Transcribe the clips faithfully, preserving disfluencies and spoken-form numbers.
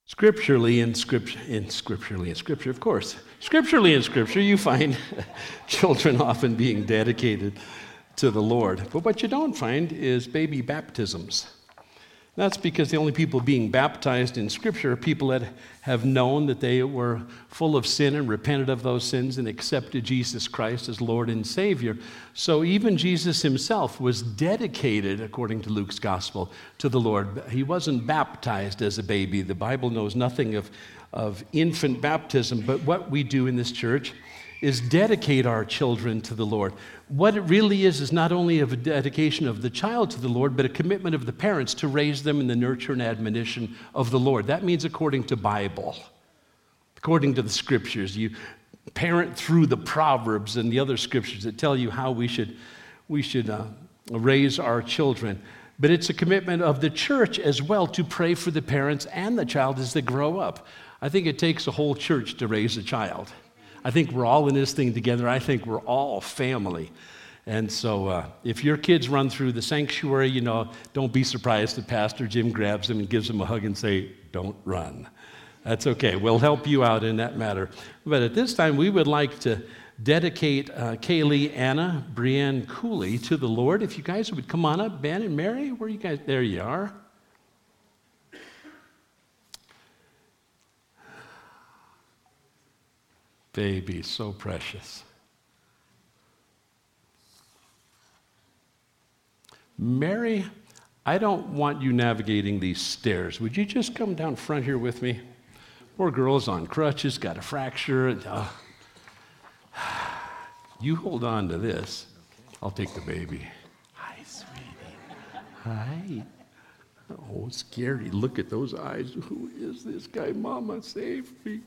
Scripturally in scripture, in scripturally in scripture, of course. Scripturally in scripture, you find children often being dedicated to the Lord. But what you don't find is baby baptisms. That's because the only people being baptized in Scripture are people that have known that they were full of sin and repented of those sins and accepted Jesus Christ as Lord and Savior. So even Jesus himself was dedicated, according to Luke's Gospel, to the Lord. He wasn't baptized as a baby. The Bible knows nothing of, of infant baptism, but what we do in this church is dedicate our children to the Lord. What it really is is not only a dedication of the child to the Lord, but a commitment of the parents to raise them in the nurture and admonition of the Lord. That means according to Bible, according to the Scriptures. You parent through the Proverbs and the other Scriptures that tell you how we should, we should uh, raise our children. But it's a commitment of the church as well to pray for the parents and the child as they grow up. I think it takes a whole church to raise a child. I think we're all in this thing together. I think we're all family. And so uh, if your kids run through the sanctuary, you know, don't be surprised if Pastor Jim grabs them and gives them a hug and say, don't run. That's okay. We'll help you out in that matter. But at this time, we would like to dedicate uh, Kaylee, Anna, Brienne Cooley to the Lord. If you guys would come on up, Ben and Mary, where are you guys? There you are. Baby, so precious. Mary, I don't want you navigating these stairs. Would you just come down front here with me? Poor girl's on crutches, got a fracture. Uh, you hold on to this. I'll take the baby. Hi, sweetie. Hi. Oh, scary. Look at those eyes. Who is this guy? Mama, save me.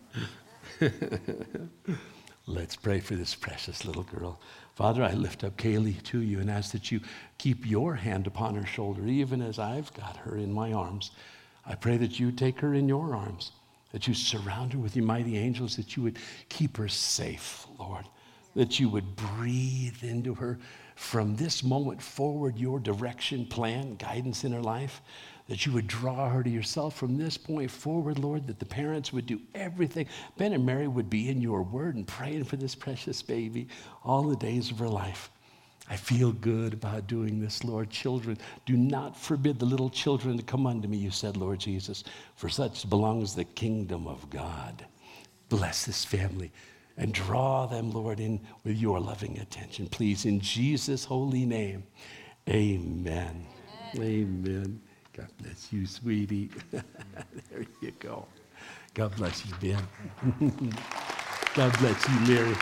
Let's pray for this precious little girl. Father, I lift up Kaylee to you and ask that you keep your hand upon her shoulder, even as I've got her in my arms. I pray that you take her in your arms, that you surround her with your mighty angels, that you would keep her safe, Lord, that you would breathe into her from this moment forward your direction, plan, guidance in her life, that you would draw her to yourself from this point forward, Lord, that the parents would do everything. Ben and Mary would be in your word and praying for this precious baby all the days of her life. I feel good about doing this, Lord. Children, do not forbid the little children to come unto me, you said, Lord Jesus, for such belongs the kingdom of God. Bless this family and draw them, Lord, in with your loving attention. Please, in Jesus' holy name, amen. Amen. Amen. God bless you, sweetie. There you go. God bless you, Ben. God bless you, Mary.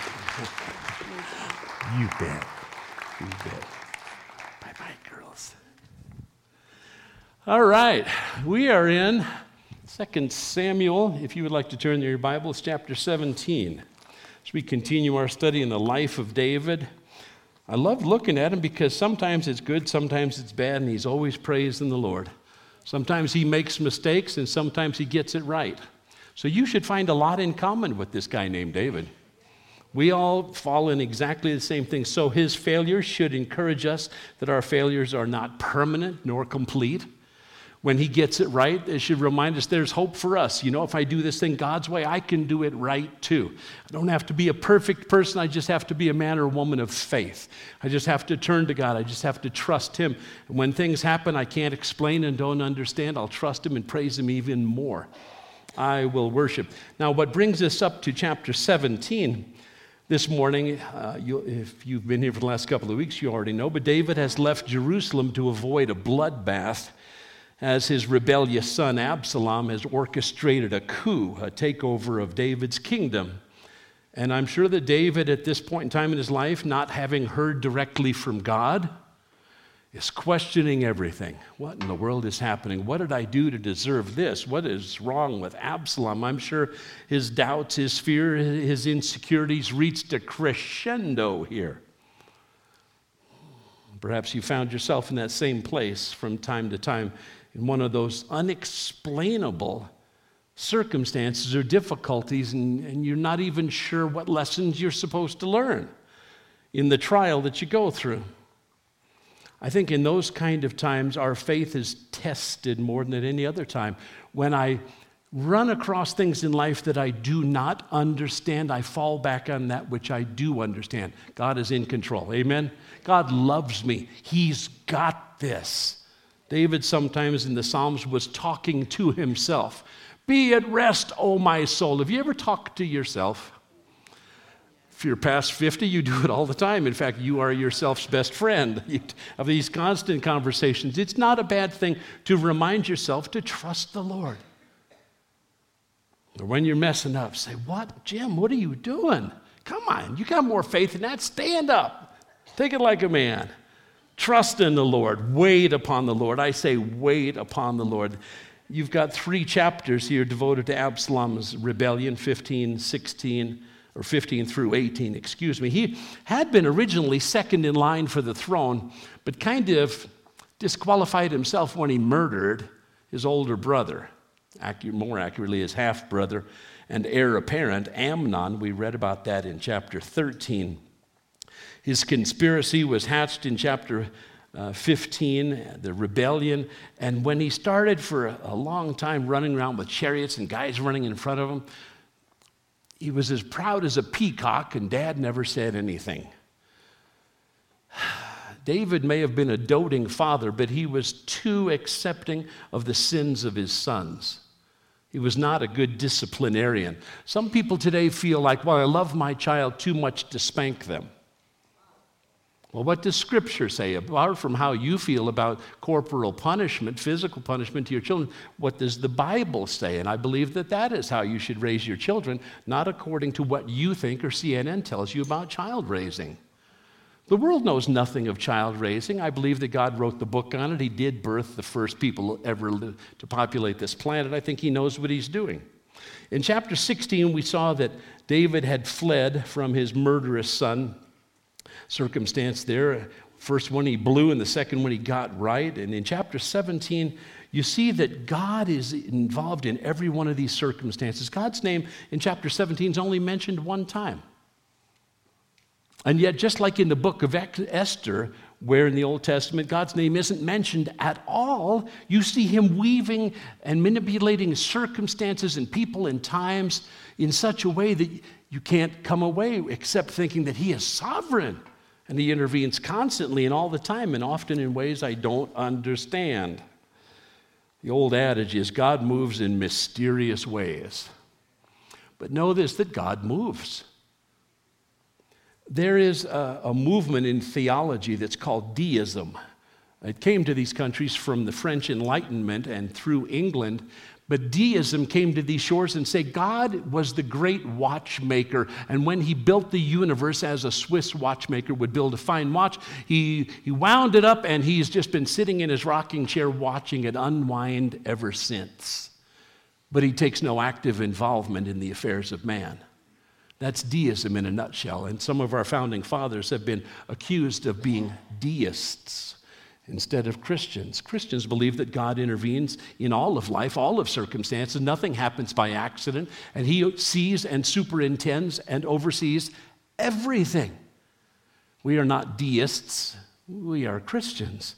You bet. You bet. Bye-bye, girls. All right. We are in Second Samuel. If you would like to turn to your Bibles, chapter seventeen. As we continue our study in the life of David. I love looking at him because sometimes it's good, sometimes it's bad, and he's always praising the Lord. Sometimes he makes mistakes, and sometimes he gets it right. So you should find a lot in common with this guy named David. We all fall in exactly the same thing. So his failures should encourage us that our failures are not permanent nor complete. When he gets it right, it should remind us there's hope for us. You know, if I do this thing God's way, I can do it right too. I don't have to be a perfect person. I just have to be a man or woman of faith. I just have to turn to God. I just have to trust him. And when things happen I can't explain and don't understand, I'll trust him and praise him even more. I will worship. Now, what brings us up to chapter seventeen this morning, uh, you, if you've been here for the last couple of weeks, you already know, but David has left Jerusalem to avoid a bloodbath as his rebellious son Absalom has orchestrated a coup, a takeover of David's kingdom. And I'm sure that David at this point in time in his life, not having heard directly from God, is questioning everything. What in the world is happening? What did I do to deserve this? What is wrong with Absalom? I'm sure his doubts, his fear, his insecurities reached a crescendo here. Perhaps you found yourself in that same place from time to time in one of those unexplainable circumstances or difficulties, and, and you're not even sure what lessons you're supposed to learn in the trial that you go through. I think in those kind of times, our faith is tested more than at any other time. When I run across things in life that I do not understand, I fall back on that which I do understand. God is in control. Amen? God loves me. He's got this. David sometimes in the Psalms was talking to himself. Be at rest, O my soul. Have you ever talked to yourself? If you're past fifty, you do it all the time. In fact, you are yourself's best friend. You have these constant conversations. It's not a bad thing to remind yourself to trust the Lord. Or when you're messing up, say, what, Jim, what are you doing? Come on, you got more faith than that. Stand up. Take it like a man. Trust in the Lord. Wait upon the Lord. I say wait upon the Lord. You've got three chapters here devoted to Absalom's rebellion, fifteen, sixteen, or fifteen through eighteen, excuse me. He had been originally second in line for the throne, but kind of disqualified himself when he murdered his older brother. More accurately, his half-brother and heir apparent, Amnon. We read about that in chapter thirteen. His conspiracy was hatched in chapter uh, fifteen, the rebellion. And when he started for a, a long time running around with chariots and guys running in front of him, he was as proud as a peacock, and Dad never said anything. David may have been a doting father, but he was too accepting of the sins of his sons. He was not a good disciplinarian. Some people today feel like, well, I love my child too much to spank them. Well, what does Scripture say? Apart from how you feel about corporal punishment, physical punishment to your children, what does the Bible say? And I believe that that is how you should raise your children, not according to what you think or C N N tells you about child raising. The world knows nothing of child raising. I believe that God wrote the book on it. He did birth the first people ever to populate this planet. I think he knows what he's doing. In chapter sixteen, we saw that David had fled from his murderous son. Circumstance there. First one he blew, and the second one he got right. And in chapter seventeen, you see that God is involved in every one of these circumstances. God's name in chapter seventeen is only mentioned one time. And yet, just like in the book of Esther, where in the Old Testament God's name isn't mentioned at all, you see him weaving and manipulating circumstances and people and times in such a way that you can't come away except thinking that he is sovereign. And he intervenes constantly and all the time, and often in ways I don't understand. The old adage is God moves in mysterious ways. But know this, that God moves. There is a, a movement in theology that's called deism. It came to these countries from the French Enlightenment and through England, but deism came to these shores and said God was the great watchmaker, and when he built the universe as a Swiss watchmaker would build a fine watch, he, he wound it up, and he's just been sitting in his rocking chair watching it unwind ever since. But he takes no active involvement in the affairs of man. That's deism in a nutshell, and some of our founding fathers have been accused of being deists instead of Christians. Christians believe that God intervenes in all of life, all of circumstances. Nothing happens by accident, and he sees and superintends and oversees everything. We are not deists, we are Christians.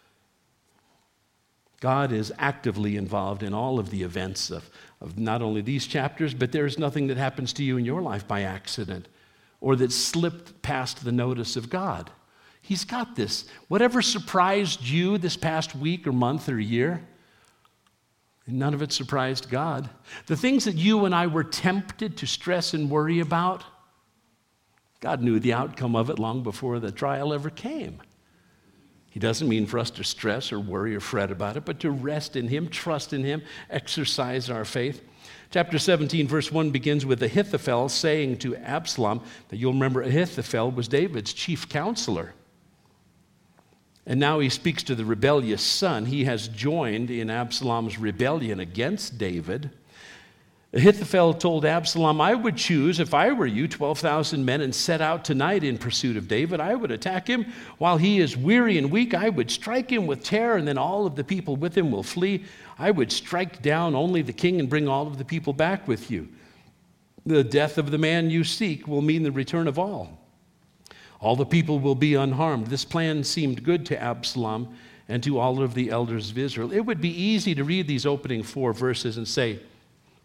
God is actively involved in all of the events of, of not only these chapters, but there's nothing that happens to you in your life by accident or that slipped past the notice of God. He's got this. Whatever surprised you this past week or month or year, none of it surprised God. The things that you and I were tempted to stress and worry about, God knew the outcome of it long before the trial ever came. He doesn't mean for us to stress or worry or fret about it, but to rest in him, trust in him, exercise our faith. Chapter seventeen, verse one begins with Ahithophel saying to Absalom, that you'll remember Ahithophel was David's chief counselor. And now he speaks to the rebellious son. He has joined in Absalom's rebellion against David. Ahithophel told Absalom, I would choose, if I were you, twelve thousand men and set out tonight in pursuit of David. I would attack him while he is weary and weak. I would strike him with terror, and then all of the people with him will flee. I would strike down only the king and bring all of the people back with you. The death of the man you seek will mean the return of all. All the people will be unharmed. This plan seemed good to Absalom and to all of the elders of Israel. It would be easy to read these opening four verses and say,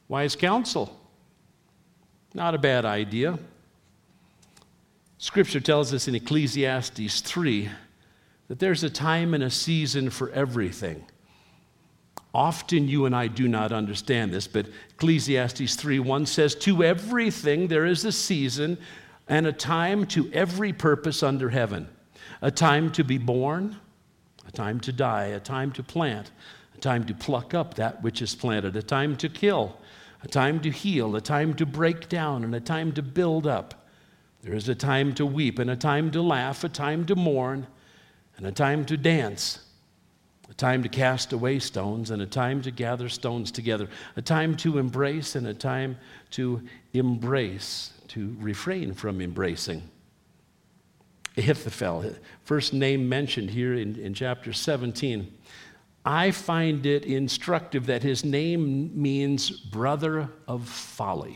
Wise counsel. Not a bad idea. Scripture tells us in Ecclesiastes three that there's a time and a season for everything. Often you and I do not understand this, but Ecclesiastes three one says, to everything there is a season and a time to every purpose under heaven. A time to be born, a time to die, a time to plant, a time to pluck up that which is planted, a time to kill, a time to heal, a time to break down, and a time to build up. There is a time to weep, and a time to laugh, a time to mourn, and a time to dance, a time to cast away stones, and a time to gather stones together, a time to embrace, and a time to embrace, to refrain from embracing. Ahithophel, first name mentioned here in, in chapter seventeen. I find it instructive that his name means brother of folly.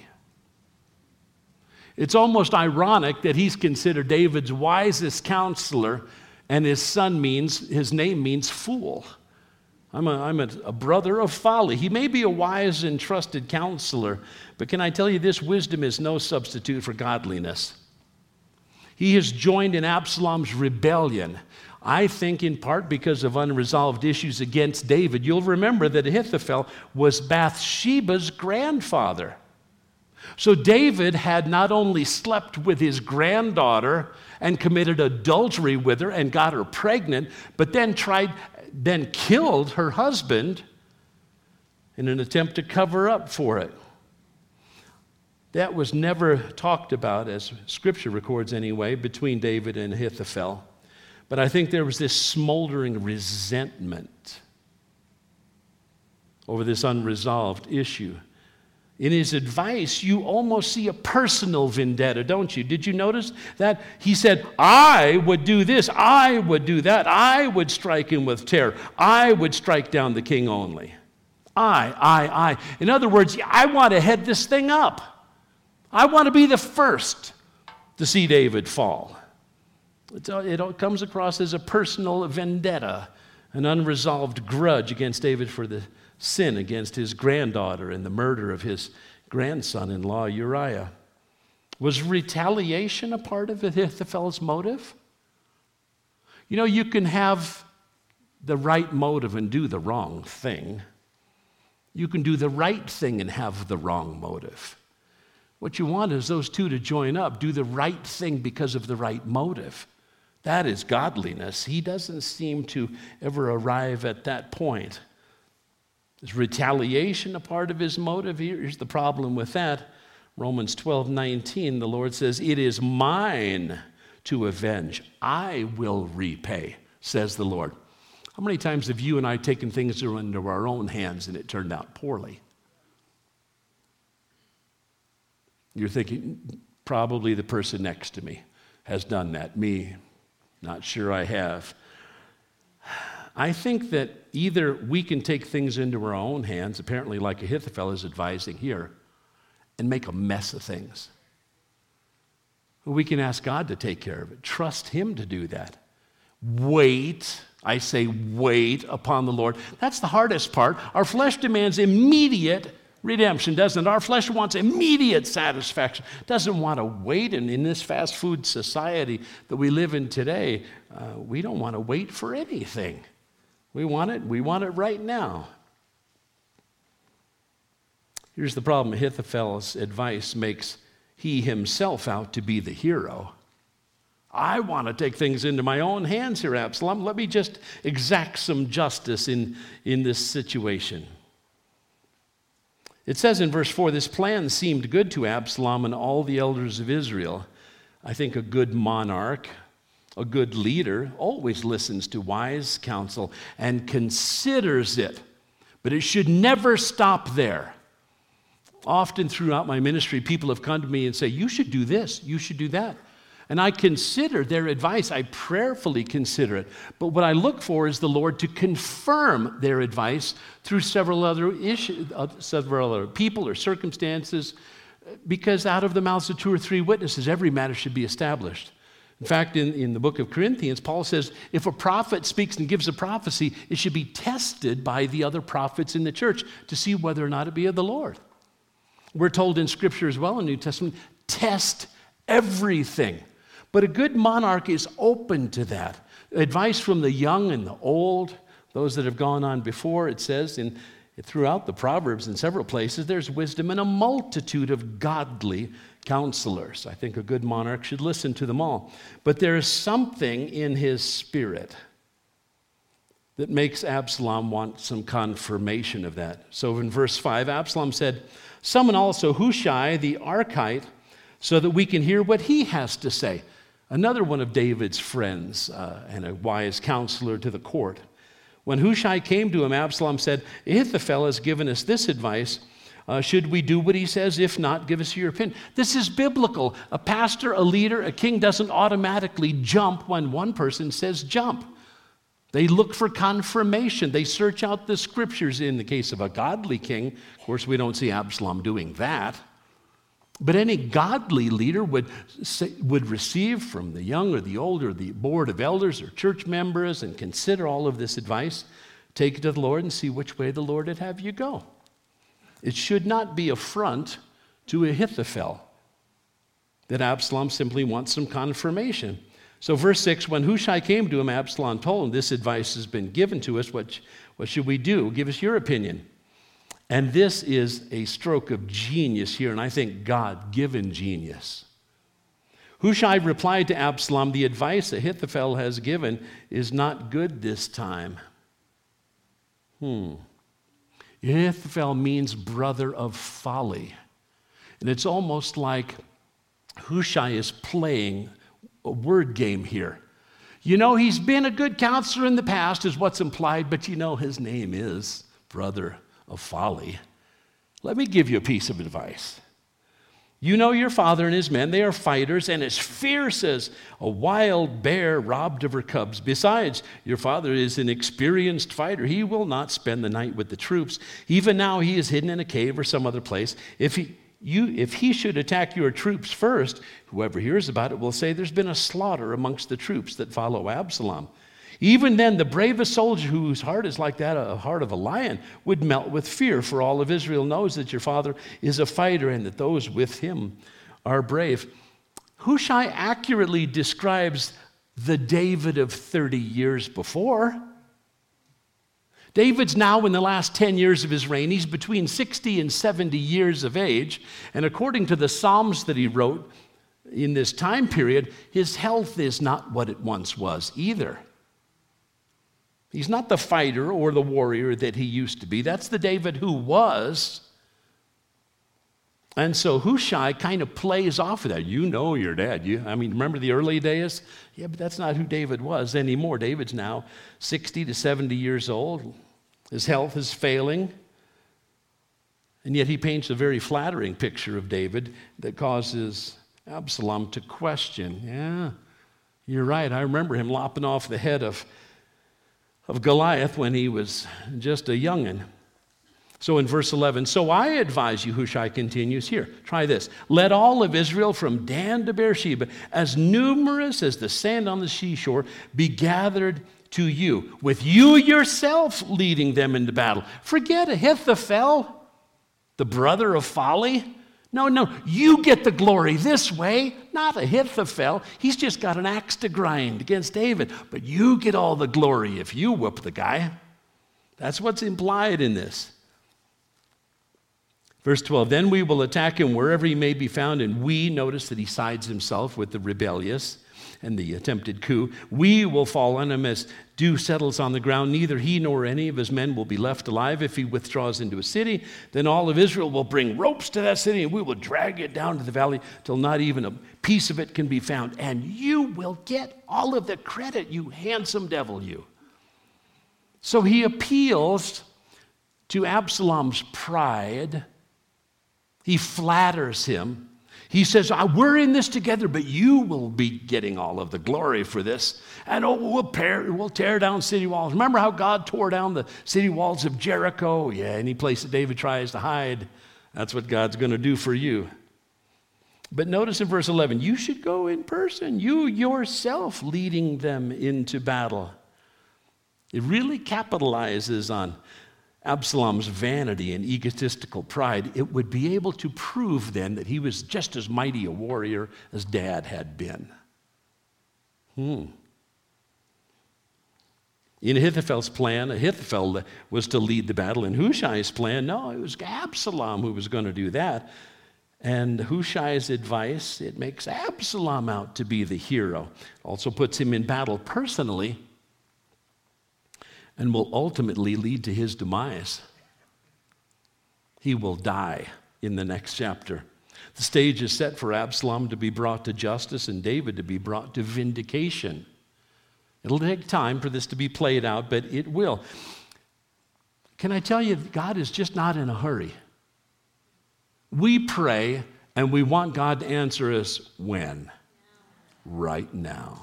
It's almost ironic that he's considered David's wisest counselor, and his son means, his name means fool. I'm, a, I'm a, a brother of folly. He may be a wise and trusted counselor, but can I tell you this, wisdom is no substitute for godliness. He has joined in Absalom's rebellion, I think in part because of unresolved issues against David. You'll remember that Ahithophel was Bathsheba's grandfather. So David had not only slept with his granddaughter and committed adultery with her and got her pregnant, but then tried, then killed her husband in an attempt to cover up for it. That was never talked about, as Scripture records anyway, between David and Ahithophel. But I think there was this smoldering resentment over this unresolved issue. In his advice, you almost see a personal vendetta, don't you? Did you notice that? He said, I would do this, I would do that, I would strike him with terror, I would strike down the king only. I, I, I. In other words, I want to head this thing up. I want to be the first to see David fall. It comes across as a personal vendetta, an unresolved grudge against David for the sin against his granddaughter and the murder of his grandson-in-law Uriah. Was retaliation a part of Ahithophel's motive? You know, you can have the right motive and do the wrong thing. You can do the right thing and have the wrong motive. What you want is those two to join up, do the right thing because of the right motive. That is godliness. He doesn't seem to ever arrive at that point. Is retaliation a part of his motive? Here's the problem with that. Romans twelve nineteen, the Lord says, it is mine to avenge. I will repay, says the Lord. How many times have you and I taken things into our own hands and it turned out poorly? You're thinking, probably the person next to me has done that. Me, not sure I have. I think that either we can take things into our own hands, apparently like Ahithophel is advising here, and make a mess of things. We can ask God to take care of it. Trust Him to do that. Wait, I say wait upon the Lord. That's the hardest part. Our flesh demands immediate redemption, doesn't it? Our flesh wants immediate satisfaction. Doesn't want to wait. And in this fast food society that we live in today, uh, we don't want to wait for anything. We want it. We want it right now. Here's the problem. Ahithophel's advice makes he himself out to be the hero. I want to take things into my own hands here, Absalom. Let me just exact some justice in, in this situation. It says in verse four, this plan seemed good to Absalom and all the elders of Israel. I think a good monarch, a good leader, always listens to wise counsel and considers it. But it should never stop there. Often throughout my ministry, people have come to me and say, you should do this, you should do that. And I consider their advice. I prayerfully consider it. But what I look for is the Lord to confirm their advice through several other issues, uh, several other people or circumstances, because out of the mouths of two or three witnesses, every matter should be established. In fact, in, in the book of Corinthians, Paul says, if a prophet speaks and gives a prophecy, it should be tested by the other prophets in the church to see whether or not it be of the Lord. We're told in Scripture as well in the New Testament, test everything. But a good monarch is open to that. Advice from the young and the old, those that have gone on before, it says in throughout the Proverbs in several places, there's wisdom in a multitude of godly counselors. I think a good monarch should listen to them all. But there is something in his spirit that makes Absalom want some confirmation of that. So in verse five, Absalom said, "Summon also Hushai the Archite, so that we can hear what he has to say." Another one of David's friends uh, and a wise counselor to the court. When Hushai came to him, Absalom said, "Ahithophel has given us this advice. Uh, should we do what he says? If not, give us your opinion." This is biblical. A pastor, a leader, a king doesn't automatically jump when one person says jump. They look for confirmation. They search out the scriptures. In the case of a godly king, of course, we don't see Absalom doing that. But any godly leader would, say, would receive from the young or the old or the board of elders or church members and consider all of this advice, take it to the Lord and see which way the Lord would have you go. It should not be a front to Ahithophel that Absalom simply wants some confirmation. So verse six, when Hushai came to him, Absalom told him, "This advice has been given to us. What, what should we do? Give us your opinion." And this is a stroke of genius here, and I think God-given genius. Hushai replied to Absalom, "The advice Ahithophel has given is not good this time." Hmm. Ahithophel means brother of folly. And it's almost like Hushai is playing a word game here. You know, he's been a good counselor in the past, is what's implied, but you know his name is brother of folly. Let me give you a piece of advice. You know your father and his men, they are fighters and as fierce as a wild bear robbed of her cubs. Besides, your father is an experienced fighter. He will not spend the night with the troops. Even now he is hidden in a cave or some other place. If he, you, if he should attack your troops first, whoever hears about it will say there's been a slaughter amongst the troops that follow Absalom. Even then, the bravest soldier whose heart is like that, a heart of a lion, would melt with fear, for all of Israel knows that your father is a fighter and that those with him are brave. Hushai accurately describes the David of thirty years before. David's now in the last ten years of his reign. He's between sixty and seventy years of age. And according to the Psalms that he wrote in this time period, his health is not what it once was either. He's not the fighter or the warrior that he used to be. That's the David who was. And so Hushai kind of plays off of that. You know your dad. You, I mean, remember the early days? Yeah, but that's not who David was anymore. David's now sixty to seventy years old. His health is failing. And yet he paints a very flattering picture of David that causes Absalom to question. Yeah, you're right. I remember him lopping off the head of of Goliath when he was just a youngin'. So in verse eleven, so I advise you, Hushai continues, here, try this. Let all of Israel from Dan to Beersheba, as numerous as the sand on the seashore, be gathered to you, with you yourself leading them into battle. Forget Ahithophel, the brother of folly. No, no, you get the glory this way, not Ahithophel. He's just got an axe to grind against David. But you get all the glory if you whoop the guy. That's what's implied in this. Verse twelve, then we will attack him wherever he may be found, and we, notice that he sides himself with the rebellious and the attempted coup. We will fall on him as dew settles on the ground. Neither he nor any of his men will be left alive. If he withdraws into a city, then all of Israel will bring ropes to that city, and we will drag it down to the valley till not even a piece of it can be found. And you will get all of the credit, you handsome devil, you. So he appeals to Absalom's pride. He flatters him. He says, we're in this together, but you will be getting all of the glory for this. And oh, we'll tear, we'll tear down city walls. Remember how God tore down the city walls of Jericho? Yeah, any place that David tries to hide, that's what God's going to do for you. But notice in verse eleven, you should go in person, you yourself leading them into battle. It really capitalizes on Absalom's vanity and egotistical pride, it would be able to prove then that he was just as mighty a warrior as Dad had been. Hmm. In Ahithophel's plan, Ahithophel was to lead the battle. In Hushai's plan, no, it was Absalom who was going to do that. And Hushai's advice, it makes Absalom out to be the hero. Also puts him in battle personally and will ultimately lead to his demise. He will die in the next chapter. The stage is set for Absalom to be brought to justice and David to be brought to vindication. It'll take time for this to be played out, but it will. Can I tell you, God is just not in a hurry. We pray and we want God to answer us when? Right now.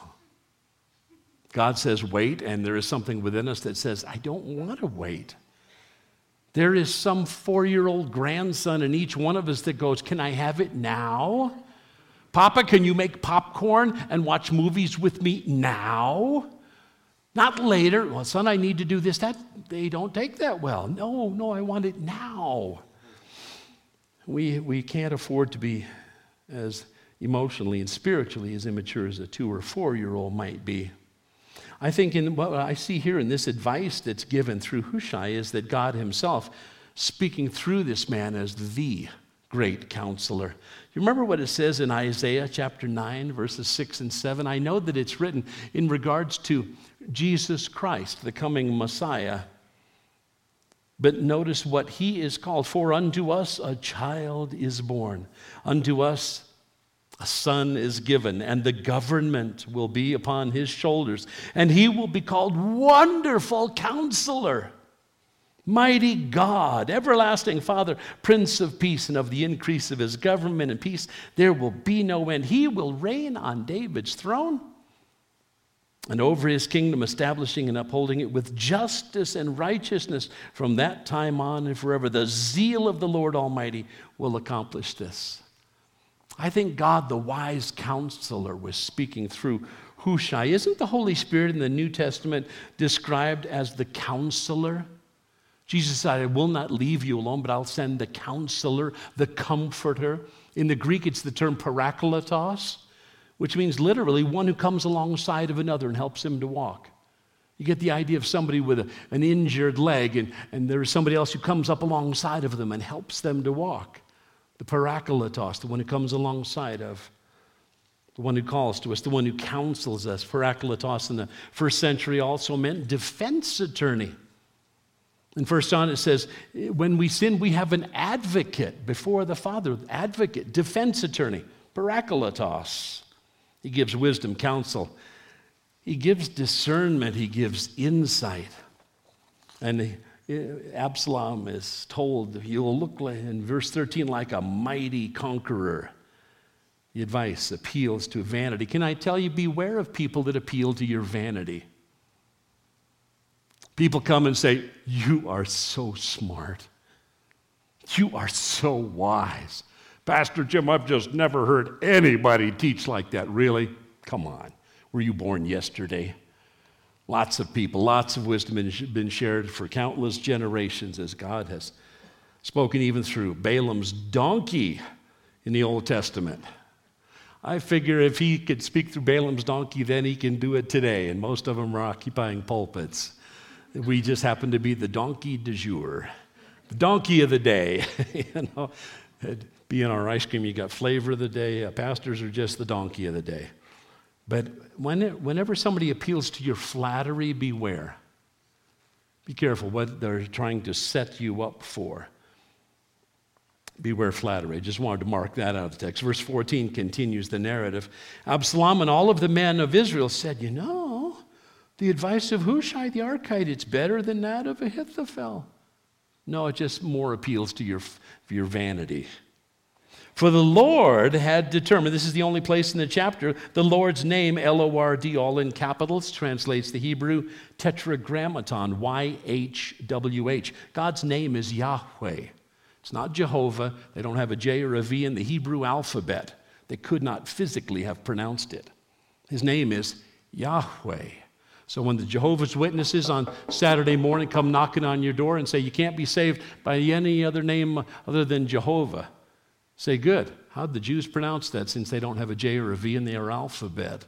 God says wait, and there is something within us that says, I don't want to wait. There is some four-year-old grandson in each one of us that goes, can I have it now? Papa, can you make popcorn and watch movies with me now? Not later. Well, son, I need to do this. That they don't take that well. No, no, I want it now. We, we can't afford to be as emotionally and spiritually as immature as a two or four-year-old might be. I think in what I see here in this advice that's given through Hushai is that God himself speaking through this man as the great counselor. You remember what it says in Isaiah chapter nine, verses six and seven? I know that it's written in regards to Jesus Christ, the coming Messiah. But notice what he is called. For unto us a child is born, unto us a son is given, and the government will be upon his shoulders, and he will be called Wonderful Counselor, Mighty God, Everlasting Father, Prince of Peace, and of the increase of his government and peace there will be no end. He will reign on David's throne and over his kingdom, establishing and upholding it with justice and righteousness from that time on and forever. The zeal of the Lord Almighty will accomplish this. I think God, the wise counselor, was speaking through Hushai. Isn't the Holy Spirit in the New Testament described as the counselor? Jesus said, I will not leave you alone, but I'll send the counselor, the comforter. In the Greek, it's the term parakletos, which means literally one who comes alongside of another and helps him to walk. You get the idea of somebody with a, an injured leg, and, and there's somebody else who comes up alongside of them and helps them to walk. The parakletos, the one who comes alongside of, the one who calls to us, the one who counsels us. Parakletos in the first century also meant defense attorney. In First John it says, when we sin, we have an advocate before the Father. Advocate, defense attorney, parakletos. He gives wisdom, counsel. He gives discernment. He gives insight. And he, Absalom is told, you'll look like, in verse thirteen, like a mighty conqueror. The advice appeals to vanity. Can I tell you, beware of people that appeal to your vanity. People come and say, you are so smart. You are so wise. Pastor Jim, I've just never heard anybody teach like that. Really? Come on. Were you born yesterday? Lots of people, lots of wisdom has been shared for countless generations as God has spoken even through Balaam's donkey in the Old Testament. I figure if he could speak through Balaam's donkey, then he can do it today, and most of them are occupying pulpits. We just happen to be the donkey du jour, the donkey of the day. You know, being our ice cream, you got flavor of the day. Uh, pastors are just the donkey of the day. But when it, whenever somebody appeals to your flattery, beware. Be careful what they're trying to set you up for. Beware flattery. I just wanted to mark that out of the text. Verse fourteen continues the narrative. Absalom and all of the men of Israel said, you know, the advice of Hushai the Archite, it's better than that of Ahithophel. No, it just more appeals to your, your vanity. For the Lord had determined, this is the only place in the chapter, the Lord's name, L O R D, all in capitals, translates the Hebrew tetragrammaton, Y H W H. God's name is Yahweh. It's not Jehovah. They don't have a J or a V in the Hebrew alphabet. They could not physically have pronounced it. His name is Yahweh. So when the Jehovah's Witnesses on Saturday morning come knocking on your door and say you can't be saved by any other name other than Jehovah, say, good. How'd the Jews pronounce that since they don't have a J or a V in their alphabet?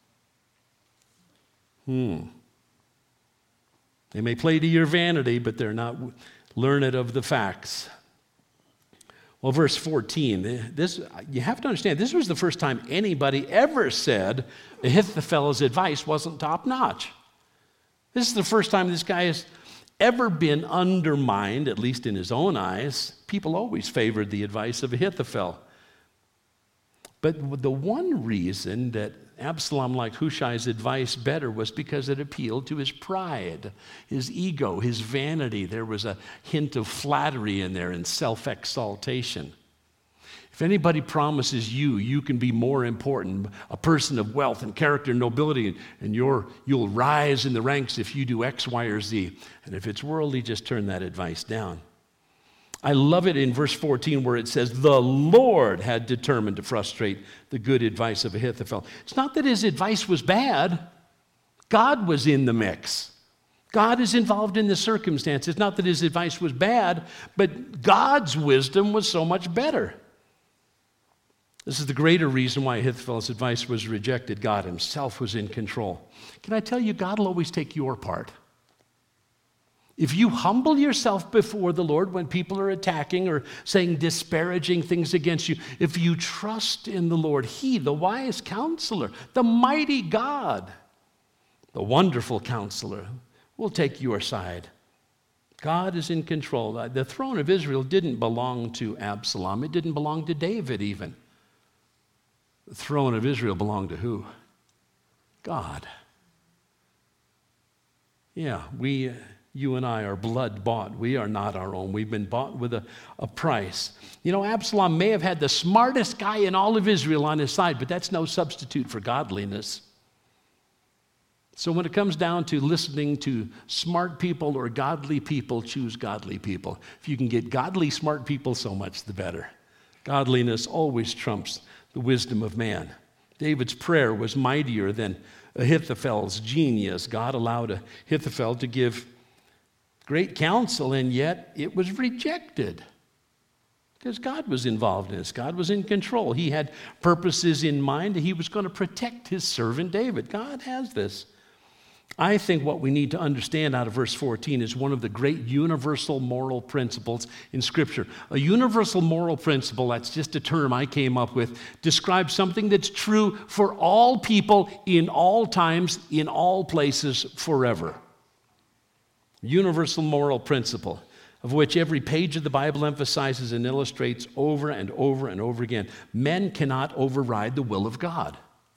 Hmm. They may play to your vanity, but they're not learned of the facts. Well, verse fourteen, this, you have to understand, this was the first time anybody ever said Ahithophel's advice wasn't top-notch. This is the first time this guy has ever been undermined, at least in his own eyes. People always favored the advice of Ahithophel. But the one reason that Absalom liked Hushai's advice better was because it appealed to his pride, his ego, his vanity. There was a hint of flattery in there and self-exaltation. If anybody promises you, you can be more important, a person of wealth and character and nobility, and you're, you'll rise in the ranks if you do X, Y, or Z. And if it's worldly, just turn that advice down. I love it in verse fourteen where it says, the Lord had determined to frustrate the good advice of Ahithophel. It's not that his advice was bad. God was in the mix. God is involved in the circumstance. It's not that his advice was bad, but God's wisdom was so much better. This is the greater reason why Ahithophel's advice was rejected. God himself was in control. Can I tell you, God will always take your part. If you humble yourself before the Lord when people are attacking or saying disparaging things against you, if you trust in the Lord, he, the wise counselor, the mighty God, the wonderful counselor, will take your side. God is in control. The throne of Israel didn't belong to Absalom. It didn't belong to David even. The throne of Israel belonged to who? God. Yeah, we... You and I are blood bought. We are not our own. We've been bought with a, a price. You know, Absalom may have had the smartest guy in all of Israel on his side, but that's no substitute for godliness. So when it comes down to listening to smart people or godly people, choose godly people. If you can get godly, smart people, so much the better. Godliness always trumps the wisdom of man. David's prayer was mightier than Ahithophel's genius. God allowed Ahithophel to give great counsel, and yet it was rejected because God was involved in this. God was in control. He had purposes in mind. He was going to protect his servant David. God has this. I think what we need to understand out of verse fourteen is one of the great universal moral principles in Scripture. A universal moral principle, that's just a term I came up with, describes something that's true for all people in all times, in all places, forever. Universal moral principle, of which every page of the Bible emphasizes and illustrates over and over and over again. Men cannot override the will of God.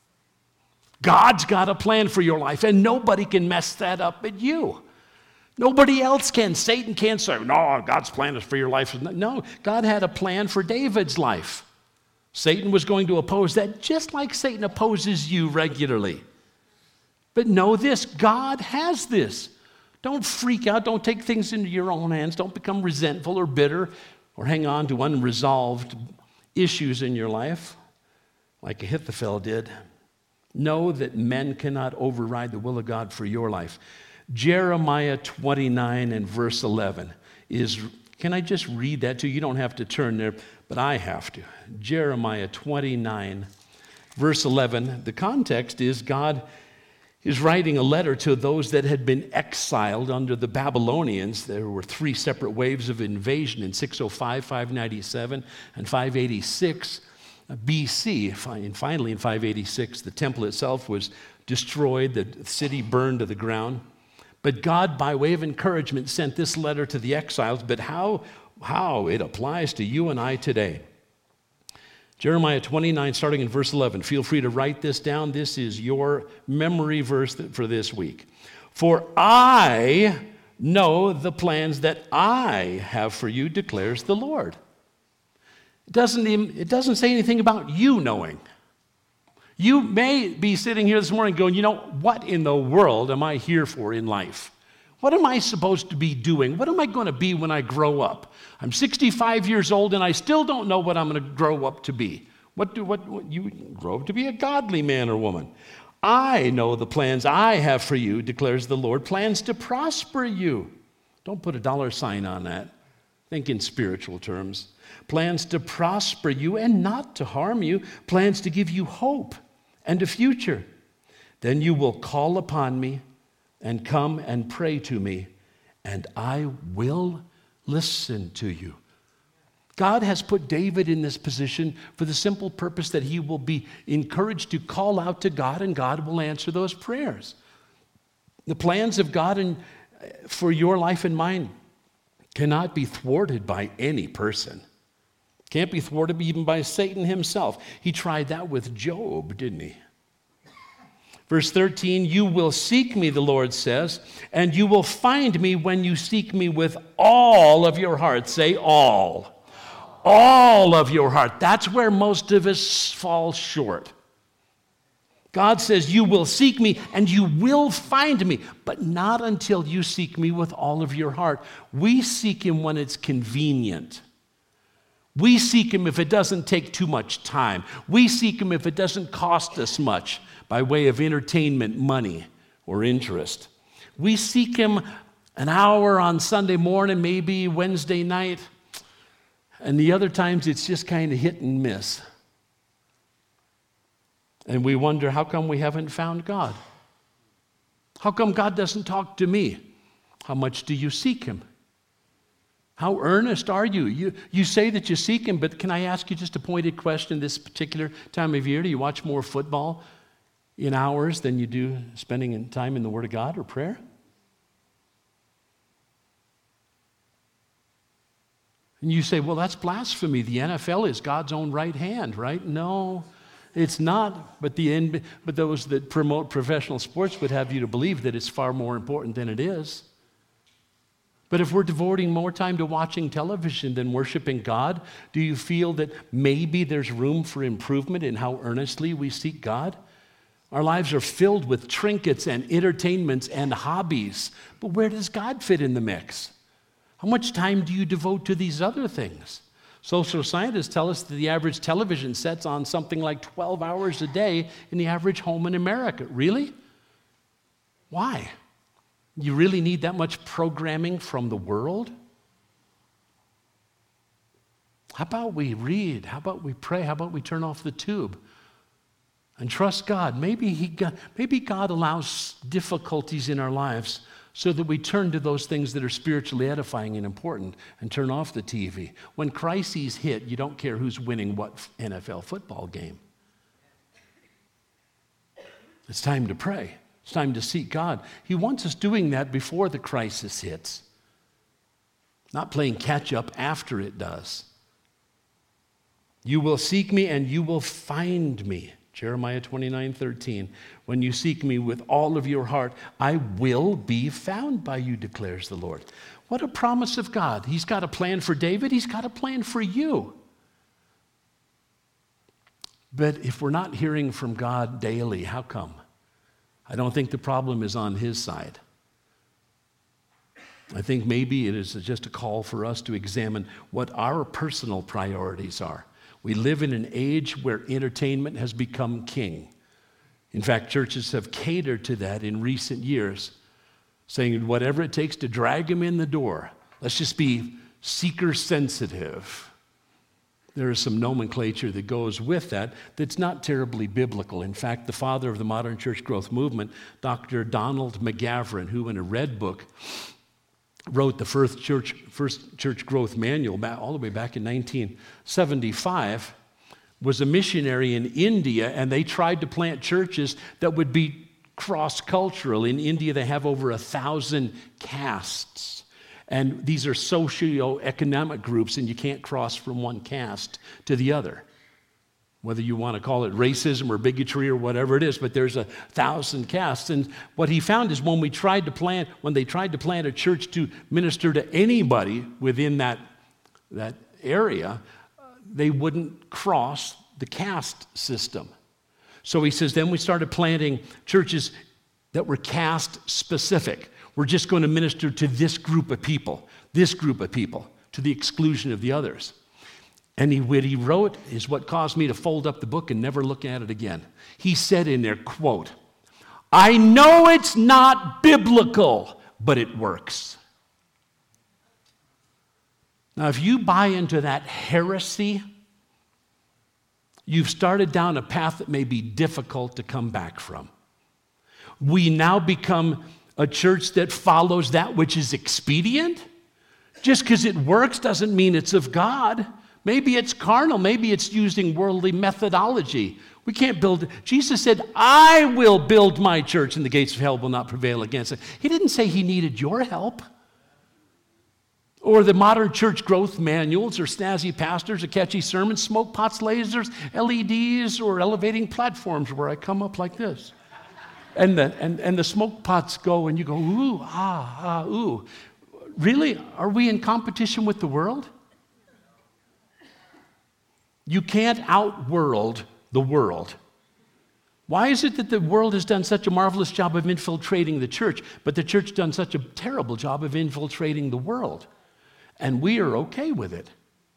God's got a plan for your life, and nobody can mess that up but you. Nobody else can. Satan can't say, no, God's plan is for your life. No, God had a plan for David's life. Satan was going to oppose that just like Satan opposes you regularly. But know this, God has this. Don't freak out. Don't take things into your own hands. Don't become resentful or bitter or hang on to unresolved issues in your life like Ahithophel did. Know that men cannot override the will of God for your life. Jeremiah twenty-nine and verse eleven is, can I just read that to you? You don't have to turn there, but I have to. Jeremiah twenty-nine, verse eleven. The context is God is writing a letter to those that had been exiled under the Babylonians. There were three separate waves of invasion in six oh five, five ninety-seven, and five eighty-six B C. And finally, in five eighty-six, the temple itself was destroyed, the city burned to the ground. But God, by way of encouragement, sent this letter to the exiles, but how, how it applies to you and I today. Jeremiah twenty-nine, starting in verse eleven. Feel free to write this down. This is your memory verse for this week. For I know the plans that I have for you, declares the Lord. It doesn't, even, it doesn't say anything about you knowing. You may be sitting here this morning going, you know, what in the world am I here for in life? What am I supposed to be doing? What am I going to be when I grow up? I'm sixty-five years old and I still don't know what I'm going to grow up to be. What do what, what you grow up to be a godly man or woman? I know the plans I have for you, declares the Lord, plans to prosper you. Don't put a dollar sign on that. Think in spiritual terms. Plans to prosper you and not to harm you. Plans to give you hope and a future. Then you will call upon me and come and pray to me, and I will listen to you. God has put David in this position for the simple purpose that he will be encouraged to call out to God, and God will answer those prayers. The plans of God and for your life and mine cannot be thwarted by any person. Can't be thwarted even by Satan himself. He tried that with Job, didn't he? Verse thirteen, you will seek me, the Lord says, and you will find me when you seek me with all of your heart. Say all. All of your heart. That's where most of us fall short. God says you will seek me and you will find me, but not until you seek me with all of your heart. We seek him when it's convenient. We seek him if it doesn't take too much time. We seek him if it doesn't cost us much by way of entertainment, money, or interest. We seek him an hour on Sunday morning, maybe Wednesday night, and the other times it's just kind of hit and miss. And we wonder, how come we haven't found God? How come God doesn't talk to me? How much do you seek him? How earnest are you? You you say that you seek him, but can I ask you just a pointed question this particular time of year? Do you watch more football in hours than you do spending time in the Word of God or prayer? And you say, well, that's blasphemy. The N F L is God's own right hand, right? No, it's not. But the but those that promote professional sports would have you to believe that it's far more important than it is. But if we're devoting more time to watching television than worshiping God, do you feel that maybe there's room for improvement in how earnestly we seek God? Our lives are filled with trinkets and entertainments and hobbies. But where does God fit in the mix? How much time do you devote to these other things? Social scientists tell us that the average television set's on something like twelve hours a day in the average home in America. Really? Why? You really need that much programming from the world? How about we read? How about we pray? How about we turn off the tube and trust God? Maybe he got, maybe God allows difficulties in our lives so that we turn to those things that are spiritually edifying and important and turn off the T V. When crises hit, you don't care who's winning what N F L football game. It's time to pray. It's time to seek God. He wants us doing that before the crisis hits, not playing catch up after it does. You will seek me and you will find me. Jeremiah twenty-nine thirteen. When you seek me with all of your heart, I will be found by you, declares the Lord. What a promise of God. He's got a plan for David. He's got a plan for you. But if we're not hearing from God daily, how come? I don't think the problem is on his side. I think maybe it is just a call for us to examine what our personal priorities are. We live in an age where entertainment has become king. In fact, churches have catered to that in recent years, saying whatever it takes to drag them in the door. Let's just be seeker sensitive. There is some nomenclature that goes with that that's not terribly biblical. In fact, the father of the modern church growth movement, Doctor Donald McGavran, who in a red book wrote the first church, first church growth manual back, all the way back in nineteen seventy-five, was a missionary in India, and they tried to plant churches that would be cross-cultural. In India, they have over a thousand castes. And these are socio-economic groups, and you can't cross from one caste to the other. Whether you want to call it racism or bigotry or whatever it is, but there's a thousand castes. And what he found is when we tried to plant, when they tried to plant a church to minister to anybody within that, that area, they wouldn't cross the caste system. So he says, then we started planting churches that were caste specific. We're just going to minister to this group of people, this group of people, to the exclusion of the others. And he, what he wrote is what caused me to fold up the book and never look at it again. He said in there, quote, I know it's not biblical, but it works. Now, if you buy into that heresy, you've started down a path that may be difficult to come back from. We now become a church that follows that which is expedient. Just because it works doesn't mean it's of God. Maybe it's carnal. Maybe it's using worldly methodology. We can't build. Jesus said, I will build my church and the gates of hell will not prevail against it. He didn't say he needed your help. Or the modern church growth manuals, or snazzy pastors, or catchy sermons, smoke pots, lasers, L E Ds, or elevating platforms where I come up like this. And the, and, and the smoke pots go and you go, ooh, ah, ah, ooh. Really? Are we in competition with the world? You can't outworld the world. Why is it that the world has done such a marvelous job of infiltrating the church, but the church done such a terrible job of infiltrating the world? And we are okay with it.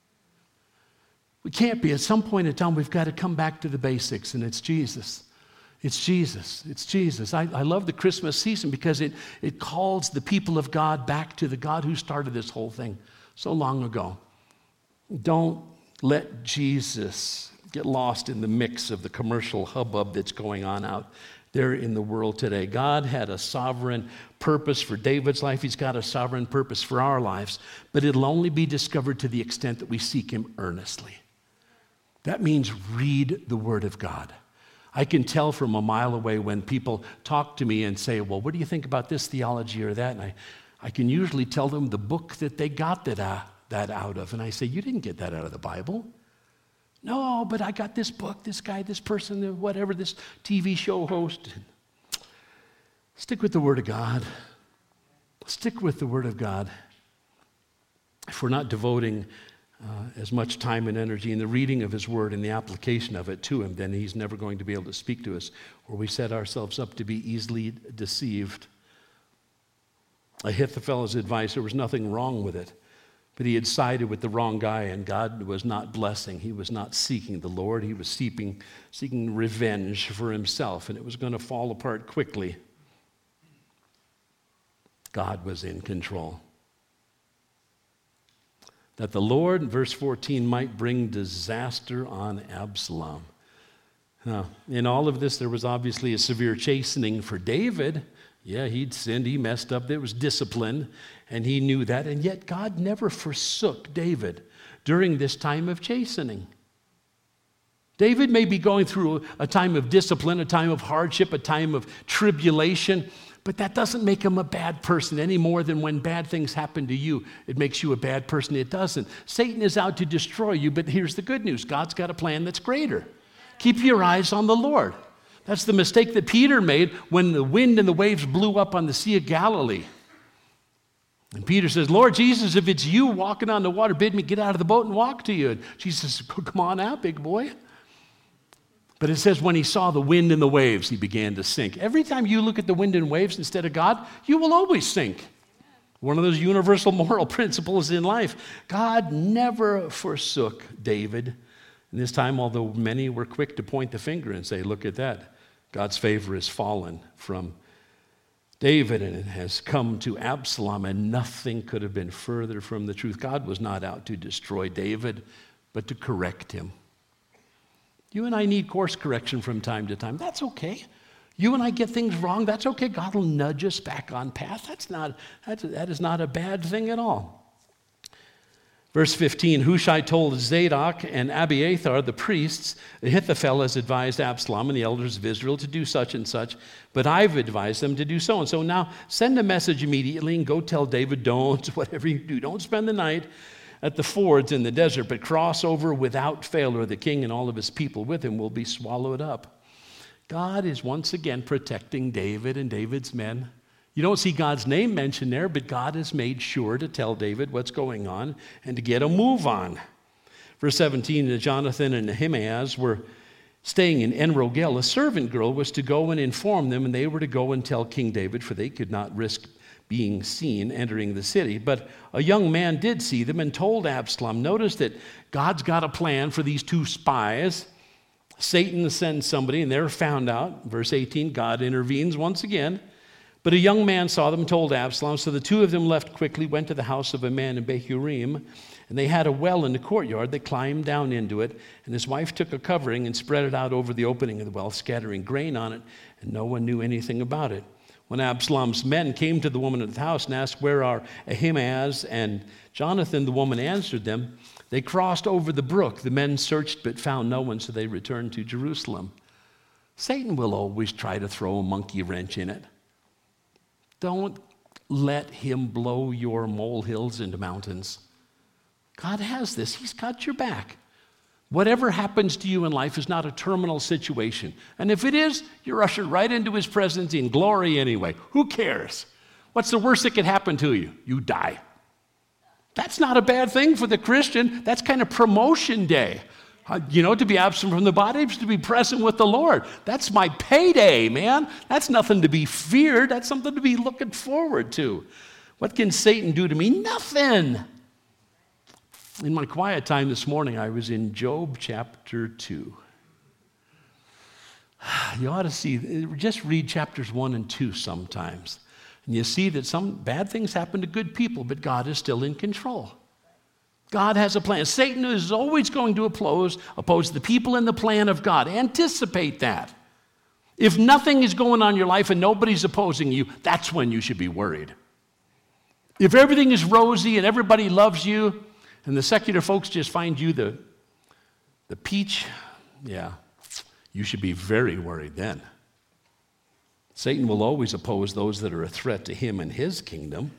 We can't be. At some point in time, we've got to come back to the basics, and it's Jesus. It's Jesus. It's Jesus. I, I love the Christmas season because it, it calls the people of God back to the God who started this whole thing so long ago. Don't let Jesus get lost in the mix of the commercial hubbub that's going on out there in the world today. God had a sovereign purpose for David's life. He's got a sovereign purpose for our lives, but it'll only be discovered to the extent that we seek him earnestly. That means read the Word of God. I can tell from a mile away when people talk to me and say, well, what do you think about this theology or that? And I, I can usually tell them the book that they got that, uh, that out of. And I say, you didn't get that out of the Bible. No, but I got this book, this guy, this person, whatever, this T V show host. Stick with the Word of God. Stick with the Word of God. If we're not devoting uh, as much time and energy in the reading of His Word and the application of it to Him, then He's never going to be able to speak to us, or we set ourselves up to be easily deceived. Ahithophel's advice, there was nothing wrong with it. But he had sided with the wrong guy, and God was not blessing. He was not seeking the Lord. He was seeking, seeking revenge for himself, and it was going to fall apart quickly. God was in control. That the Lord, verse fourteen, might bring disaster on Absalom. Now, in all of this, there was obviously a severe chastening for David. Yeah, he'd sinned, he messed up, there was discipline, and he knew that, and yet God never forsook David during this time of chastening. David may be going through a time of discipline, a time of hardship, a time of tribulation, but that doesn't make him a bad person any more than when bad things happen to you, it makes you a bad person. It doesn't. Satan is out to destroy you, but here's the good news. God's got a plan that's greater. Keep your eyes on the Lord. That's the mistake that Peter made when the wind and the waves blew up on the Sea of Galilee. And Peter says, Lord Jesus, if it's you walking on the water, bid me get out of the boat and walk to you. And Jesus says, come on out, big boy. But it says when he saw the wind and the waves, he began to sink. Every time you look at the wind and waves instead of God, you will always sink. One of those universal moral principles in life. God never forsook David. And this time, although many were quick to point the finger and say, look at that, God's favor has fallen from David and it has come to Absalom, and nothing could have been further from the truth. God was not out to destroy David, but to correct him. You and I need course correction from time to time. That's okay. You and I get things wrong. That's okay. God will nudge us back on path. That's not, that's, that is not a bad thing at all. Verse fifteen, Hushai told Zadok and Abiathar, the priests, Ahithophel has advised Absalom and the elders of Israel to do such and such, but I've advised them to do so and so. Now send a message immediately and go tell David, don't, whatever you do, don't spend the night at the fords in the desert, but cross over without fail, or the king and all of his people with him will be swallowed up. God is once again protecting David and David's men. You don't see God's name mentioned there, but God has made sure to tell David what's going on and to get a move on. Verse seventeen, Jonathan and Ahimaaz were staying in En-Rogel. A servant girl was to go and inform them, and they were to go and tell King David, for they could not risk being seen entering the city. But a young man did see them and told Absalom. Notice that God's got a plan for these two spies. Satan sends somebody, and they're found out. Verse eighteen, God intervenes once again. But a young man saw them and told Absalom. So the two of them left quickly, went to the house of a man in Bahurim, and they had a well in the courtyard. They climbed down into it, and his wife took a covering and spread it out over the opening of the well, scattering grain on it, and no one knew anything about it. When Absalom's men came to the woman at the house and asked, "Where are Ahimaaz and Jonathan?" the woman answered them, "They crossed over the brook. The men searched but found no one, so they returned to Jerusalem." Satan will always try to throw a monkey wrench in it. Don't let him blow your molehills into mountains. God has this. He's got your back. Whatever happens to you in life is not a terminal situation. And if it is, you're ushered right into his presence in glory anyway. Who cares? What's the worst that could happen to you? You die. That's not a bad thing for the Christian. That's kind of promotion day. Uh, you know, to be absent from the body is to be present with the Lord. That's my payday, man. That's nothing to be feared. That's something to be looking forward to. What can Satan do to me? Nothing. In my quiet time this morning, I was in Job chapter two. You ought to see, just read chapters one and two sometimes. And you see that some bad things happen to good people, but God is still in control. God has a plan. Satan is always going to oppose, oppose the people in the plan of God. Anticipate that. If nothing is going on in your life and nobody's opposing you, that's when you should be worried. If everything is rosy and everybody loves you, and the secular folks just find you the, the peach, yeah, you should be very worried then. Satan will always oppose those that are a threat to him and his kingdom.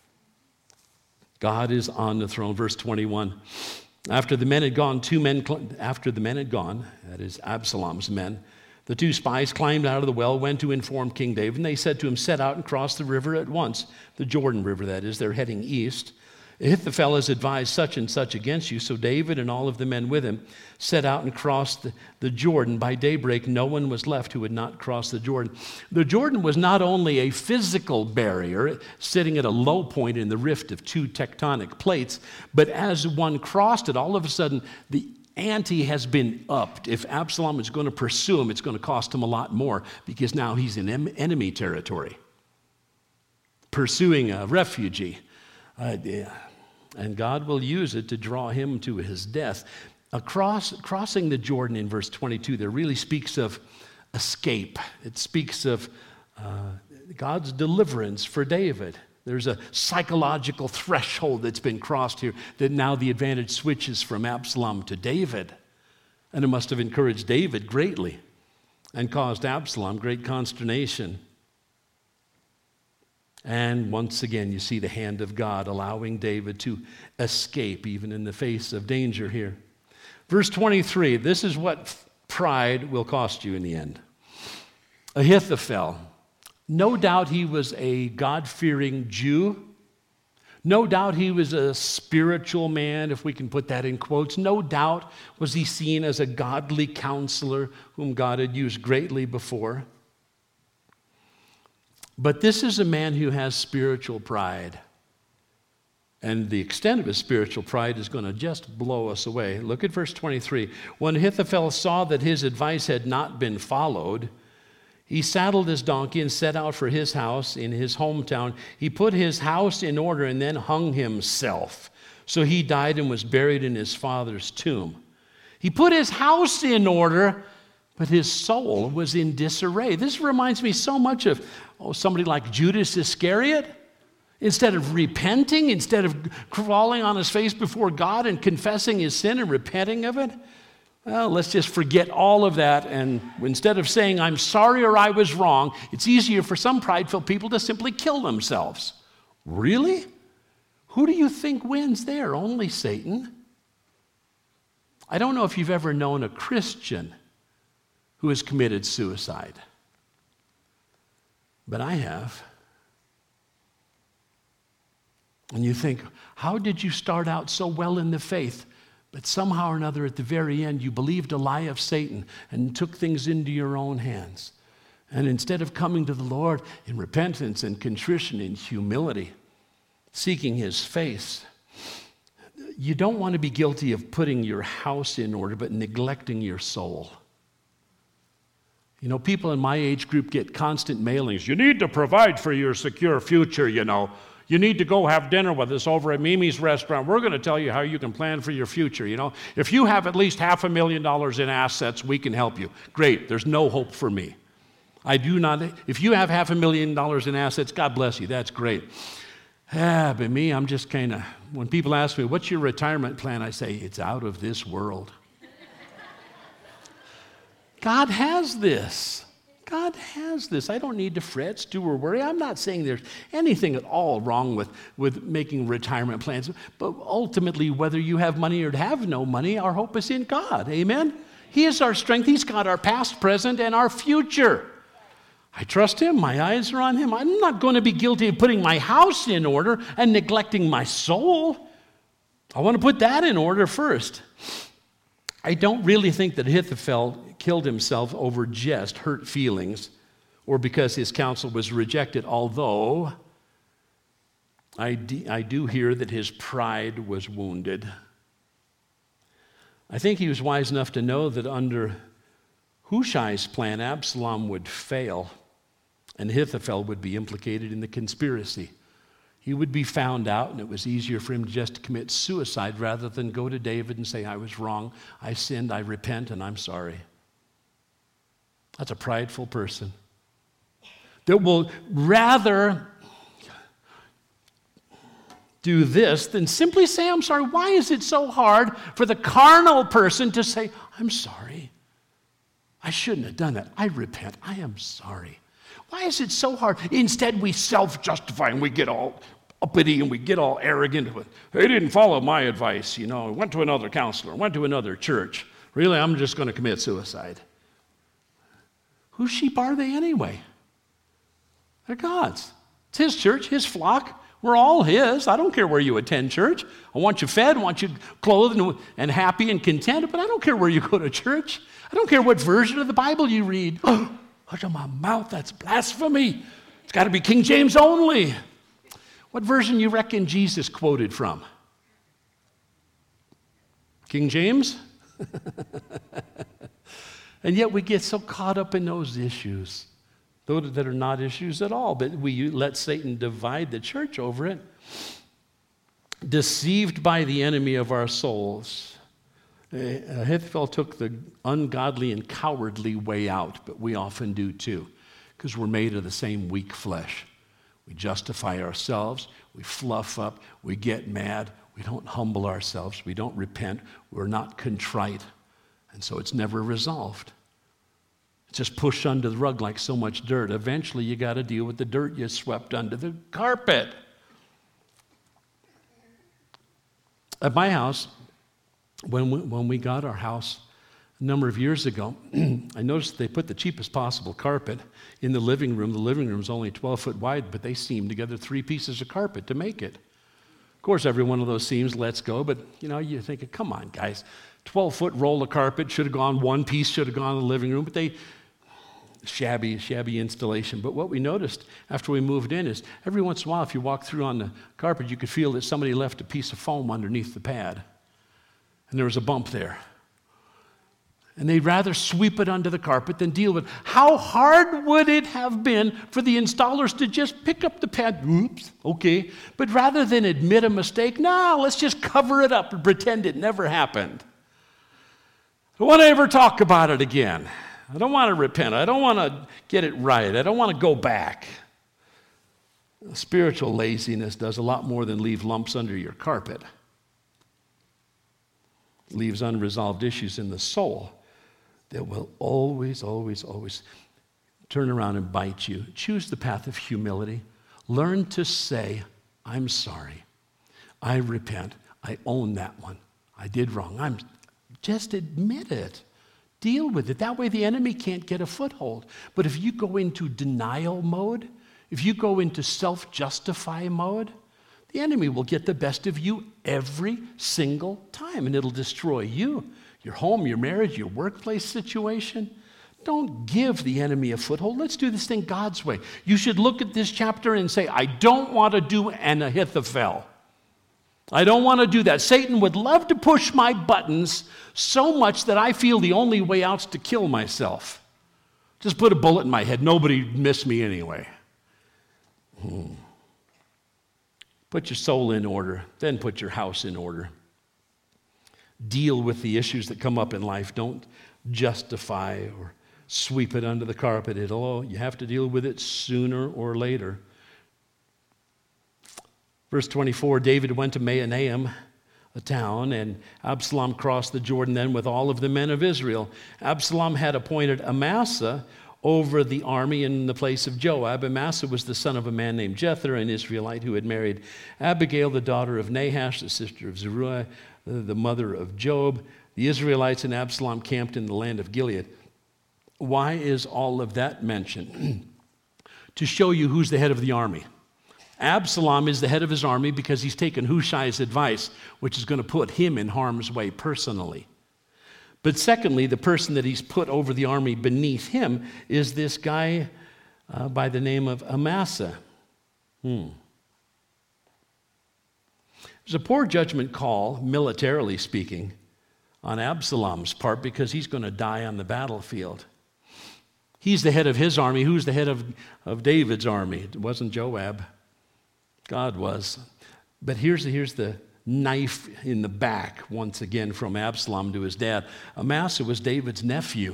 God is on the throne. Verse twenty-one. After the men had gone, two men, after the men had gone, that is Absalom's men, the two spies climbed out of the well, went to inform King David, and they said to him, "Set out and cross the river at once," the Jordan River, that is. They're heading east. "Ahithophel has advised such and such against you." So David and all of the men with him set out and crossed the, the Jordan. By daybreak, no one was left who had not crossed the Jordan. The Jordan was not only a physical barrier, sitting at a low point in the rift of two tectonic plates, but as one crossed it, all of a sudden, the ante has been upped. If Absalom is going to pursue him, it's going to cost him a lot more, because now he's in em- enemy territory, pursuing a refugee. Uh, yeah. And God will use it to draw him to his death. Across, crossing the Jordan in verse twenty-two, there really speaks of escape. It speaks of uh, God's deliverance for David. There's a psychological threshold that's been crossed here, that now the advantage switches from Absalom to David. And it must have encouraged David greatly and caused Absalom great consternation. And once again, you see the hand of God allowing David to escape, even in the face of danger here. Verse twenty-three, this is what pride will cost you in the end. Ahithophel, no doubt he was a God-fearing Jew. No doubt he was a spiritual man, if we can put that in quotes. No doubt was he seen as a godly counselor whom God had used greatly before. But this is a man who has spiritual pride. And the extent of his spiritual pride is going to just blow us away. Look at verse twenty-three. When Ahithophel saw that his advice had not been followed, he saddled his donkey and set out for his house in his hometown. He put his house in order and then hung himself. So he died and was buried in his father's tomb. He put his house in order, but his soul was in disarray. This reminds me so much of oh, somebody like Judas Iscariot. Instead of repenting, instead of crawling on his face before God and confessing his sin and repenting of it, well, let's just forget all of that. And instead of saying, "I'm sorry" or "I was wrong," it's easier for some prideful people to simply kill themselves. Really? Who do you think wins there? Only Satan. I don't know if you've ever known a Christian who has committed suicide, but I have. And you think, how did you start out so well in the faith, but somehow or another at the very end you believed a lie of Satan and took things into your own hands? And instead of coming to the Lord in repentance and contrition and humility, seeking his face, you don't want to be guilty of putting your house in order but neglecting your soul. You know, people in my age group get constant mailings. You need to provide for your secure future, you know. You need to go have dinner with us over at Mimi's restaurant. We're going to tell you how you can plan for your future, you know. If you have at least half a million dollars in assets, we can help you. Great, there's no hope for me. I do not, if you have half a million dollars in assets, God bless you, that's great. Ah, but me, I'm just kind of, when people ask me, what's your retirement plan? I say, it's out of this world. God has this. God has this. I don't need to fret, stew, or worry. I'm not saying there's anything at all wrong with, with making retirement plans. But ultimately, whether you have money or have no money, our hope is in God. Amen? He is our strength. He's got our past, present, and our future. I trust Him. My eyes are on Him. I'm not going to be guilty of putting my house in order and neglecting my soul. I want to put that in order first. I don't really think that Ahithophel killed himself over just hurt feelings or because his counsel was rejected, although I, de- I do hear that his pride was wounded. I think he was wise enough to know that under Hushai's plan, Absalom would fail and Ahithophel would be implicated in the conspiracy. He would be found out, and it was easier for him just to commit suicide rather than go to David and say, I was wrong, I sinned, I repent, and I'm sorry. That's a prideful person that will rather do this than simply say, I'm sorry. Why is it so hard for the carnal person to say, I'm sorry. I shouldn't have done that. I repent. I am sorry. Why is it so hard? Instead, we self-justify and we get all uppity and we get all arrogant. They didn't follow my advice, you know. I went to another counselor, went to another church. Really, I'm just going to commit suicide. Whose sheep are they anyway? They're God's. It's His church, His flock. We're all His. I don't care where you attend church. I want you fed, I want you clothed and, and happy and content, but I don't care where you go to church. I don't care what version of the Bible you read. Oh, hush on my mouth, that's blasphemy. It's got to be King James only. What version you reckon Jesus quoted from? King James? And yet we get so caught up in those issues, those that are not issues at all, but we let Satan divide the church over it. Deceived by the enemy of our souls. Ahithophel took the ungodly and cowardly way out, but we often do too, because we're made of the same weak flesh. We justify ourselves, we fluff up, we get mad, we don't humble ourselves, we don't repent, we're not contrite, and so it's never resolved. It's just pushed under the rug like so much dirt. Eventually you got to deal with the dirt you swept under the carpet. At my house, when we, when we got our house a number of years ago, I noticed they put the cheapest possible carpet in the living room. The living room's only twelve foot wide, but they seamed together three pieces of carpet to make it. Of course, every one of those seams lets go, but you know, you're thinking, come on, guys, twelve foot roll of carpet should have gone, one piece should have gone in the living room, but they, shabby, shabby installation. But what we noticed after we moved in is every once in a while, if you walk through on the carpet, you could feel that somebody left a piece of foam underneath the pad, and there was a bump there. And they'd rather sweep it under the carpet than deal with it. How hard would it have been for the installers to just pick up the pad, oops, okay, but rather than admit a mistake, no, let's just cover it up and pretend it never happened. I don't want to ever talk about it again. I don't want to repent. I don't want to get it right. I don't want to go back. Spiritual laziness does a lot more than leave lumps under your carpet. It leaves unresolved issues in the soul that will always, always, always turn around and bite you. Choose the path of humility. Learn to say, I'm sorry. I repent. I own that one. I did wrong. I'm just admit it. Deal with it. That way the enemy can't get a foothold. But if you go into denial mode, if you go into self-justify mode, the enemy will get the best of you every single time, and it'll destroy you, your home, your marriage, your workplace situation. Don't give the enemy a foothold. Let's do this thing God's way. You should look at this chapter and say, I don't want to do an Ahithophel. I don't want to do that. Satan would love to push my buttons so much that I feel the only way out is to kill myself. Just put a bullet in my head. Nobody missed me anyway. Hmm. Put your soul in order, then put your house in order. Deal with the issues that come up in life. Don't justify or sweep it under the carpet. It'll, you have to deal with it sooner or later. Verse twenty-four, David went to Mahanaim, a town, and Absalom crossed the Jordan then with all of the men of Israel. Absalom had appointed Amasa over the army in the place of Joab. Amasa was the son of a man named Jether, an Israelite who had married Abigail, the daughter of Nahash, the sister of Zeruiah, the mother of Job. The Israelites and Absalom camped in the land of Gilead. Why is all of that mentioned? To show you who's the head of the army. Absalom is the head of his army because he's taken Hushai's advice, which is going to put him in harm's way personally. But secondly, the person that he's put over the army beneath him is this guy uh, by the name of Amasa. Hmm. There's a poor judgment call, militarily speaking, on Absalom's part because he's going to die on the battlefield. He's the head of his army. Who's the head of, of David's army? It wasn't Joab. God was. But here's, here's the knife in the back, once again, from Absalom to his dad. Amasa was David's nephew.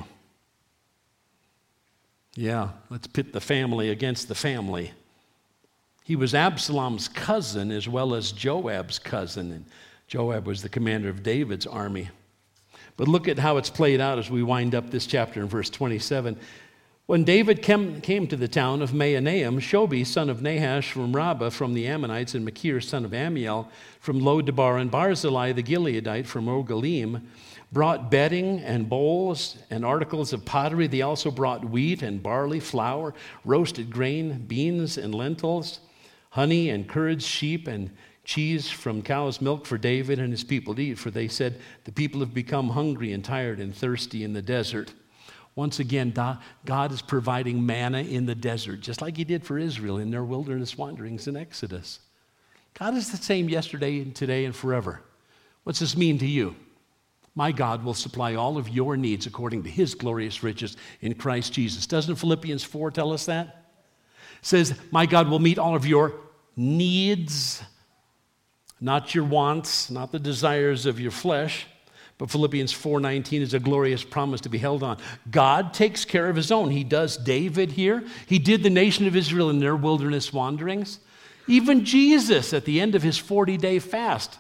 Yeah, let's pit the family against the family. He was Absalom's cousin as well as Joab's cousin, and Joab was the commander of David's army. But look at how it's played out as we wind up this chapter in verse twenty-seven. When David came, came to the town of Mahanaim, Shobi, son of Nahash from Rabbah from the Ammonites, and Machir, son of Amiel from Lo-debar, and Barzillai the Gileadite from Rogelim, brought bedding and bowls and articles of pottery. They also brought wheat and barley, flour, roasted grain, beans and lentils, honey and curds, sheep and cheese from cow's milk for David and his people to eat. For they said, the people have become hungry and tired and thirsty in the desert. Once again, God is providing manna in the desert, just like he did for Israel in their wilderness wanderings in Exodus. God is the same yesterday and today and forever. What's this mean to you? My God will supply all of your needs according to his glorious riches in Christ Jesus. Doesn't Philippians four tell us that? It says, my God will meet all of your needs, not your wants, not the desires of your flesh. But Philippians four nineteen is a glorious promise to be held on. God takes care of his own. He does David here. He did the nation of Israel in their wilderness wanderings. Even Jesus, at the end of his forty-day fast,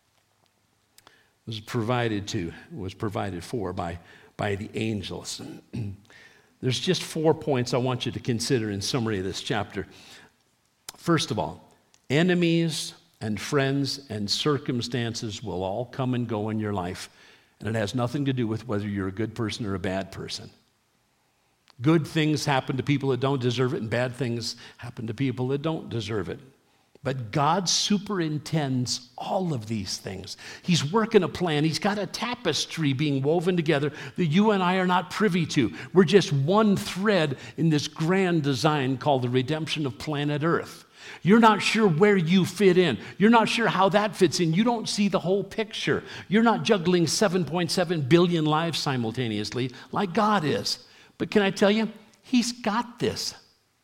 was provided to, was provided for by, by the angels. There's just four points I want you to consider in summary of this chapter. First of all, enemies and friends and circumstances will all come and go in your life. And it has nothing to do with whether you're a good person or a bad person. Good things happen to people that don't deserve it, and bad things happen to people that don't deserve it. But God superintends all of these things. He's working a plan. He's got a tapestry being woven together that you and I are not privy to. We're just one thread in this grand design called the redemption of planet Earth. You're not sure where you fit in. You're not sure how that fits in. You don't see the whole picture. You're not juggling seven point seven billion lives simultaneously like God is. But can I tell you, he's got this.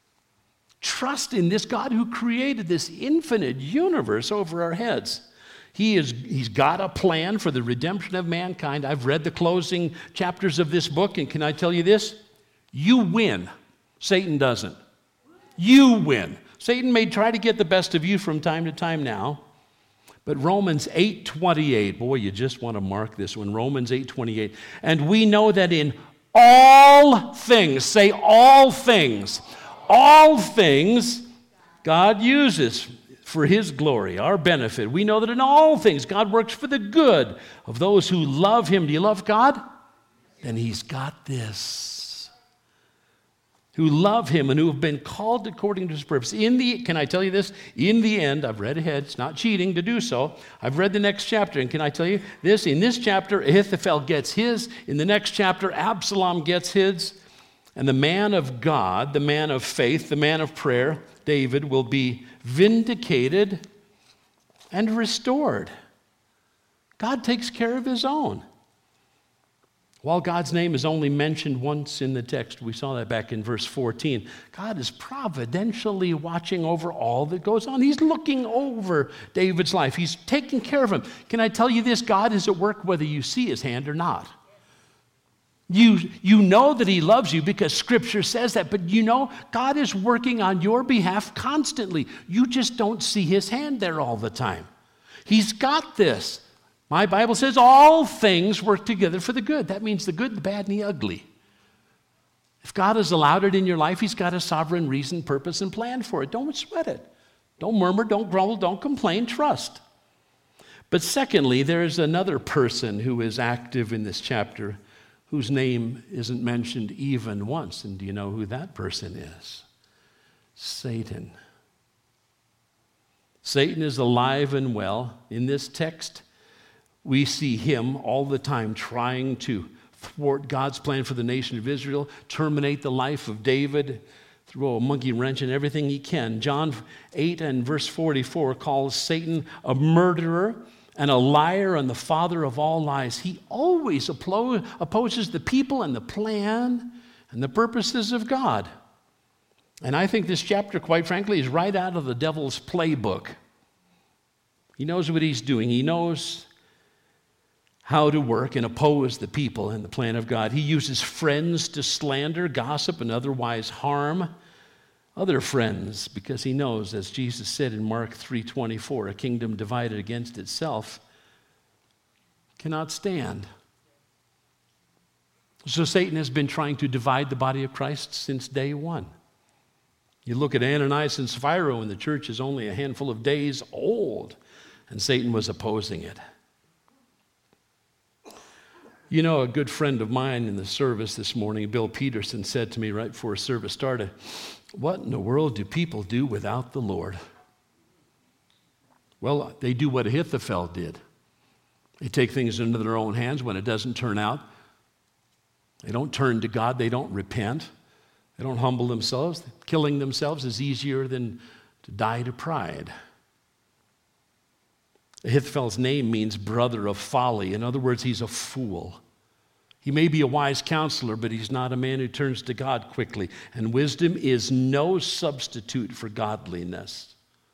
Trust in this God who created this infinite universe over our heads. He is, he's got a plan for the redemption of mankind. I've read the closing chapters of this book, and can I tell you this? You win. Satan doesn't. You win. Satan may try to get the best of you from time to time now, but Romans eight twenty-eight, boy, you just want to mark this one, Romans eight twenty-eight. And we know that in all things, say all things, all things God uses for his glory, our benefit. We know that in all things God works for the good of those who love him. Do you love God? Then he's got this. Who love him and who have been called according to his purpose. In the, can I tell you this? In the end, I've read ahead. It's not cheating to do so. I've read the next chapter, and can I tell you this? In this chapter, Ahithophel gets his. In the next chapter, Absalom gets his. And the man of God, the man of faith, the man of prayer, David, will be vindicated and restored. God takes care of his own. While God's name is only mentioned once in the text, we saw that back in verse fourteen, God is providentially watching over all that goes on. He's looking over David's life. He's taking care of him. Can I tell you this? God is at work whether you see his hand or not. You, you know that he loves you because Scripture says that, but you know God is working on your behalf constantly. You just don't see his hand there all the time. He's got this. My Bible says all things work together for the good. That means the good, the bad, and the ugly. If God has allowed it in your life, he's got a sovereign reason, purpose, and plan for it. Don't sweat it. Don't murmur, don't grumble, don't complain, trust. But secondly, there is another person who is active in this chapter whose name isn't mentioned even once. And do you know who that person is? Satan. Satan is alive and well. In this text, we see him all the time trying to thwart God's plan for the nation of Israel, terminate the life of David, throw a monkey wrench in everything he can. John eight and verse forty-four calls Satan a murderer and a liar and the father of all lies. He always opposes the people and the plan and the purposes of God. And I think this chapter, quite frankly, is right out of the devil's playbook. He knows what he's doing. He knows how to work and oppose the people and the plan of God. He uses friends to slander, gossip, and otherwise harm other friends because he knows, as Jesus said in Mark three twenty-four, a kingdom divided against itself cannot stand. So Satan has been trying to divide the body of Christ since day one. You look at Ananias and Sapphira, and the church is only a handful of days old, and Satan was opposing it. You know, a good friend of mine in the service this morning, Bill Peterson, said to me right before service started, "What in the world do people do without the Lord?" Well, they do what Ahithophel did. They take things into their own hands when it doesn't turn out. They don't turn to God. They don't repent. They don't humble themselves. Killing themselves is easier than to die to pride. Ahithophel's name means brother of folly. In other words, he's a fool. He may be a wise counselor, but he's not a man who turns to God quickly. And wisdom is no substitute for godliness.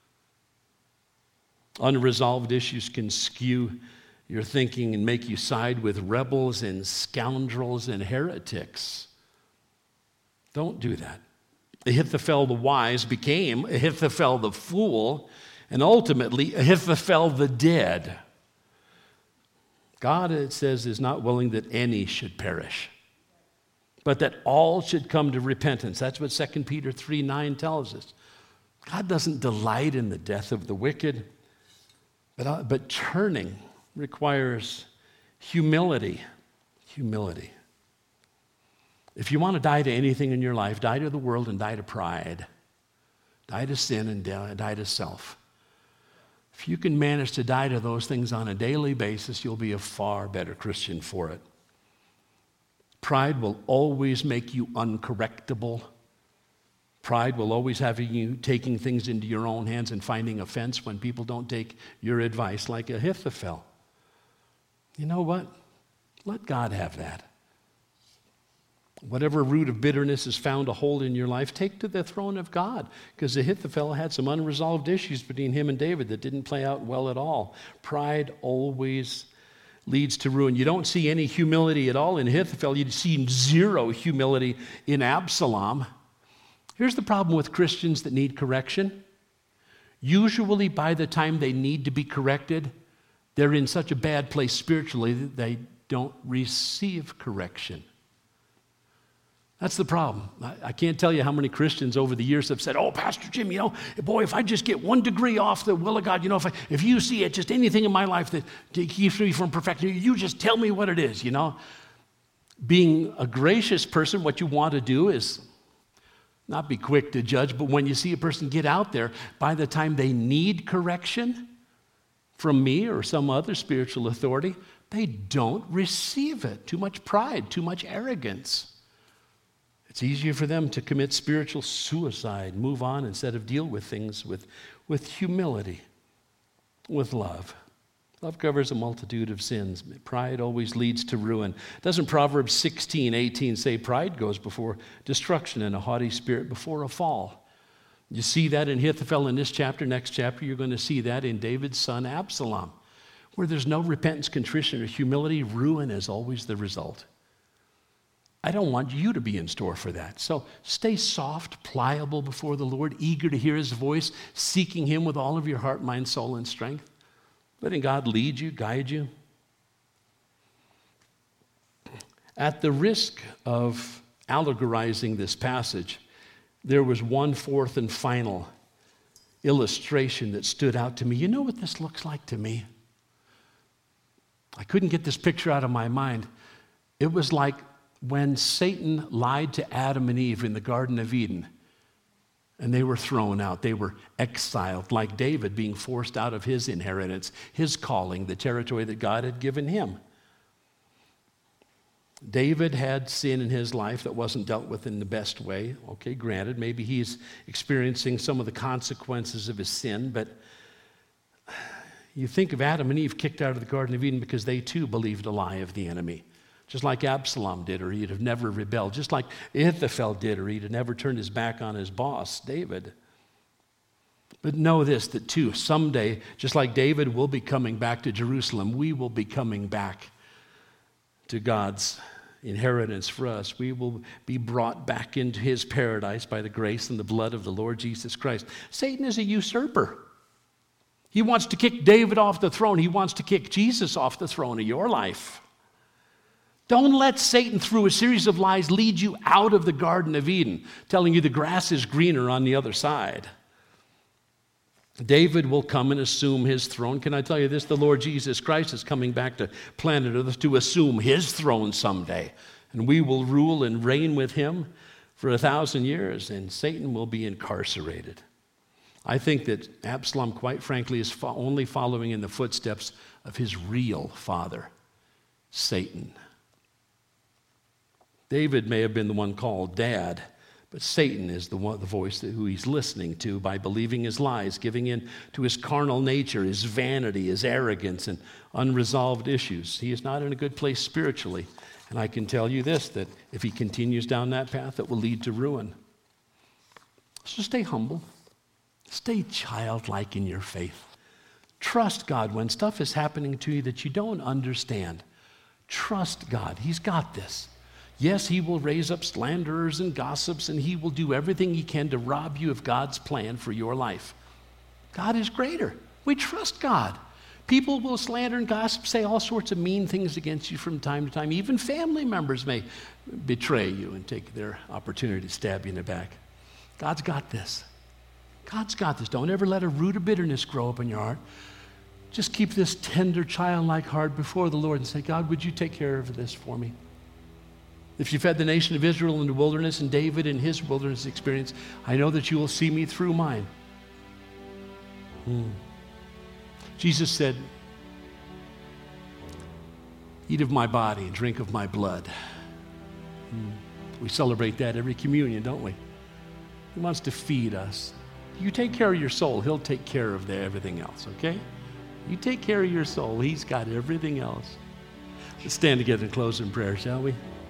Unresolved issues can skew your thinking and make you side with rebels and scoundrels and heretics. Don't do that. Ahithophel the wise became Ahithophel the fool, and ultimately, Ahithophel the dead. God, it says, is not willing that any should perish, but that all should come to repentance. That's what Second Peter three nine tells us. God doesn't delight in the death of the wicked, but, uh, but turning requires humility. Humility. If you want to die to anything in your life, die to the world and die to pride. Die to sin and die to self. If you can manage to die to those things on a daily basis, you'll be a far better Christian for it. Pride will always make you uncorrectable. Pride will always have you taking things into your own hands and finding offense when people don't take your advice, like Ahithophel. You know what? Let God have that. Whatever root of bitterness is found to hold in your life, take to the throne of God. Because Ahithophel had some unresolved issues between him and David that didn't play out well at all. Pride always leads to ruin. You don't see any humility at all in Ahithophel. You see zero humility in Absalom. Here's the problem with Christians that need correction. Usually by the time they need to be corrected, they're in such a bad place spiritually that they don't receive correction. That's the problem. I, I can't tell you how many Christians over the years have said, "Oh, Pastor Jim, you know, boy, if I just get one degree off the will of God, you know, if I, if you see it, just anything in my life that keeps me from perfection, you just tell me what it is, you know." Being a gracious person, what you want to do is not be quick to judge, but when you see a person get out there, by the time they need correction from me or some other spiritual authority, they don't receive it. Too much pride, too much arrogance. It's easier for them to commit spiritual suicide, move on instead of deal with things with, with humility, with love. Love covers a multitude of sins. Pride always leads to ruin. Doesn't Proverbs sixteen eighteen say pride goes before destruction and a haughty spirit before a fall? You see that in Ahithophel in this chapter. Next chapter, you're going to see that in David's son Absalom. Where there's no repentance, contrition, or humility, ruin is always the result. I don't want you to be in store for that. So stay soft, pliable before the Lord, eager to hear his voice, seeking him with all of your heart, mind, soul, and strength. Letting God lead you, guide you. At the risk of allegorizing this passage, there was one fourth and final illustration that stood out to me. You know what this looks like to me? I couldn't get this picture out of my mind. It was like when Satan lied to Adam and Eve in the Garden of Eden. And they were thrown out. They were exiled, like David being forced out of his inheritance, his calling, the territory that God had given him. David had sin in his life that wasn't dealt with in the best way. Okay, granted, maybe he's experiencing some of the consequences of his sin, but you think of Adam and Eve kicked out of the Garden of Eden because they too believed a lie of the enemy. Just like Absalom did, or he'd have never rebelled. Just like Ahithophel did, or he'd have never turned his back on his boss, David. But know this, that too, someday, just like David will be coming back to Jerusalem, we will be coming back to God's inheritance for us. We will be brought back into his paradise by the grace and the blood of the Lord Jesus Christ. Satan is a usurper. He wants to kick David off the throne. He wants to kick Jesus off the throne of your life. Don't let Satan, through a series of lies, lead you out of the Garden of Eden, telling you the grass is greener on the other side. David will come and assume his throne. Can I tell you this? The Lord Jesus Christ is coming back to planet Earth to assume his throne someday. And we will rule and reign with him for a thousand years, and Satan will be incarcerated. I think that Absalom, quite frankly, is fo- only following in the footsteps of his real father, Satan. David may have been the one called Dad, but Satan is the one, the voice that, who he's listening to by believing his lies, giving in to his carnal nature, his vanity, his arrogance, and unresolved issues. He is not in a good place spiritually. And I can tell you this, that if he continues down that path, it will lead to ruin. So stay humble. Stay childlike in your faith. Trust God when stuff is happening to you that you don't understand. Trust God. He's got this. Yes, he will raise up slanderers and gossips, and he will do everything he can to rob you of God's plan for your life. God is greater. We trust God. People will slander and gossip, say all sorts of mean things against you from time to time. Even family members may betray you and take their opportunity to stab you in the back. God's got this. God's got this. Don't ever let a root of bitterness grow up in your heart. Just keep this tender, childlike heart before the Lord and say, God, would you take care of this for me? If you fed the nation of Israel in the wilderness and David in his wilderness experience, I know that you will see me through mine. Hmm. Jesus said, eat of my body and drink of my blood. Hmm. We celebrate that every communion, don't we? He wants to feed us. You take care of your soul, he'll take care of the, everything else, okay? You take care of your soul, he's got everything else. Let's stand together and close in prayer, shall we?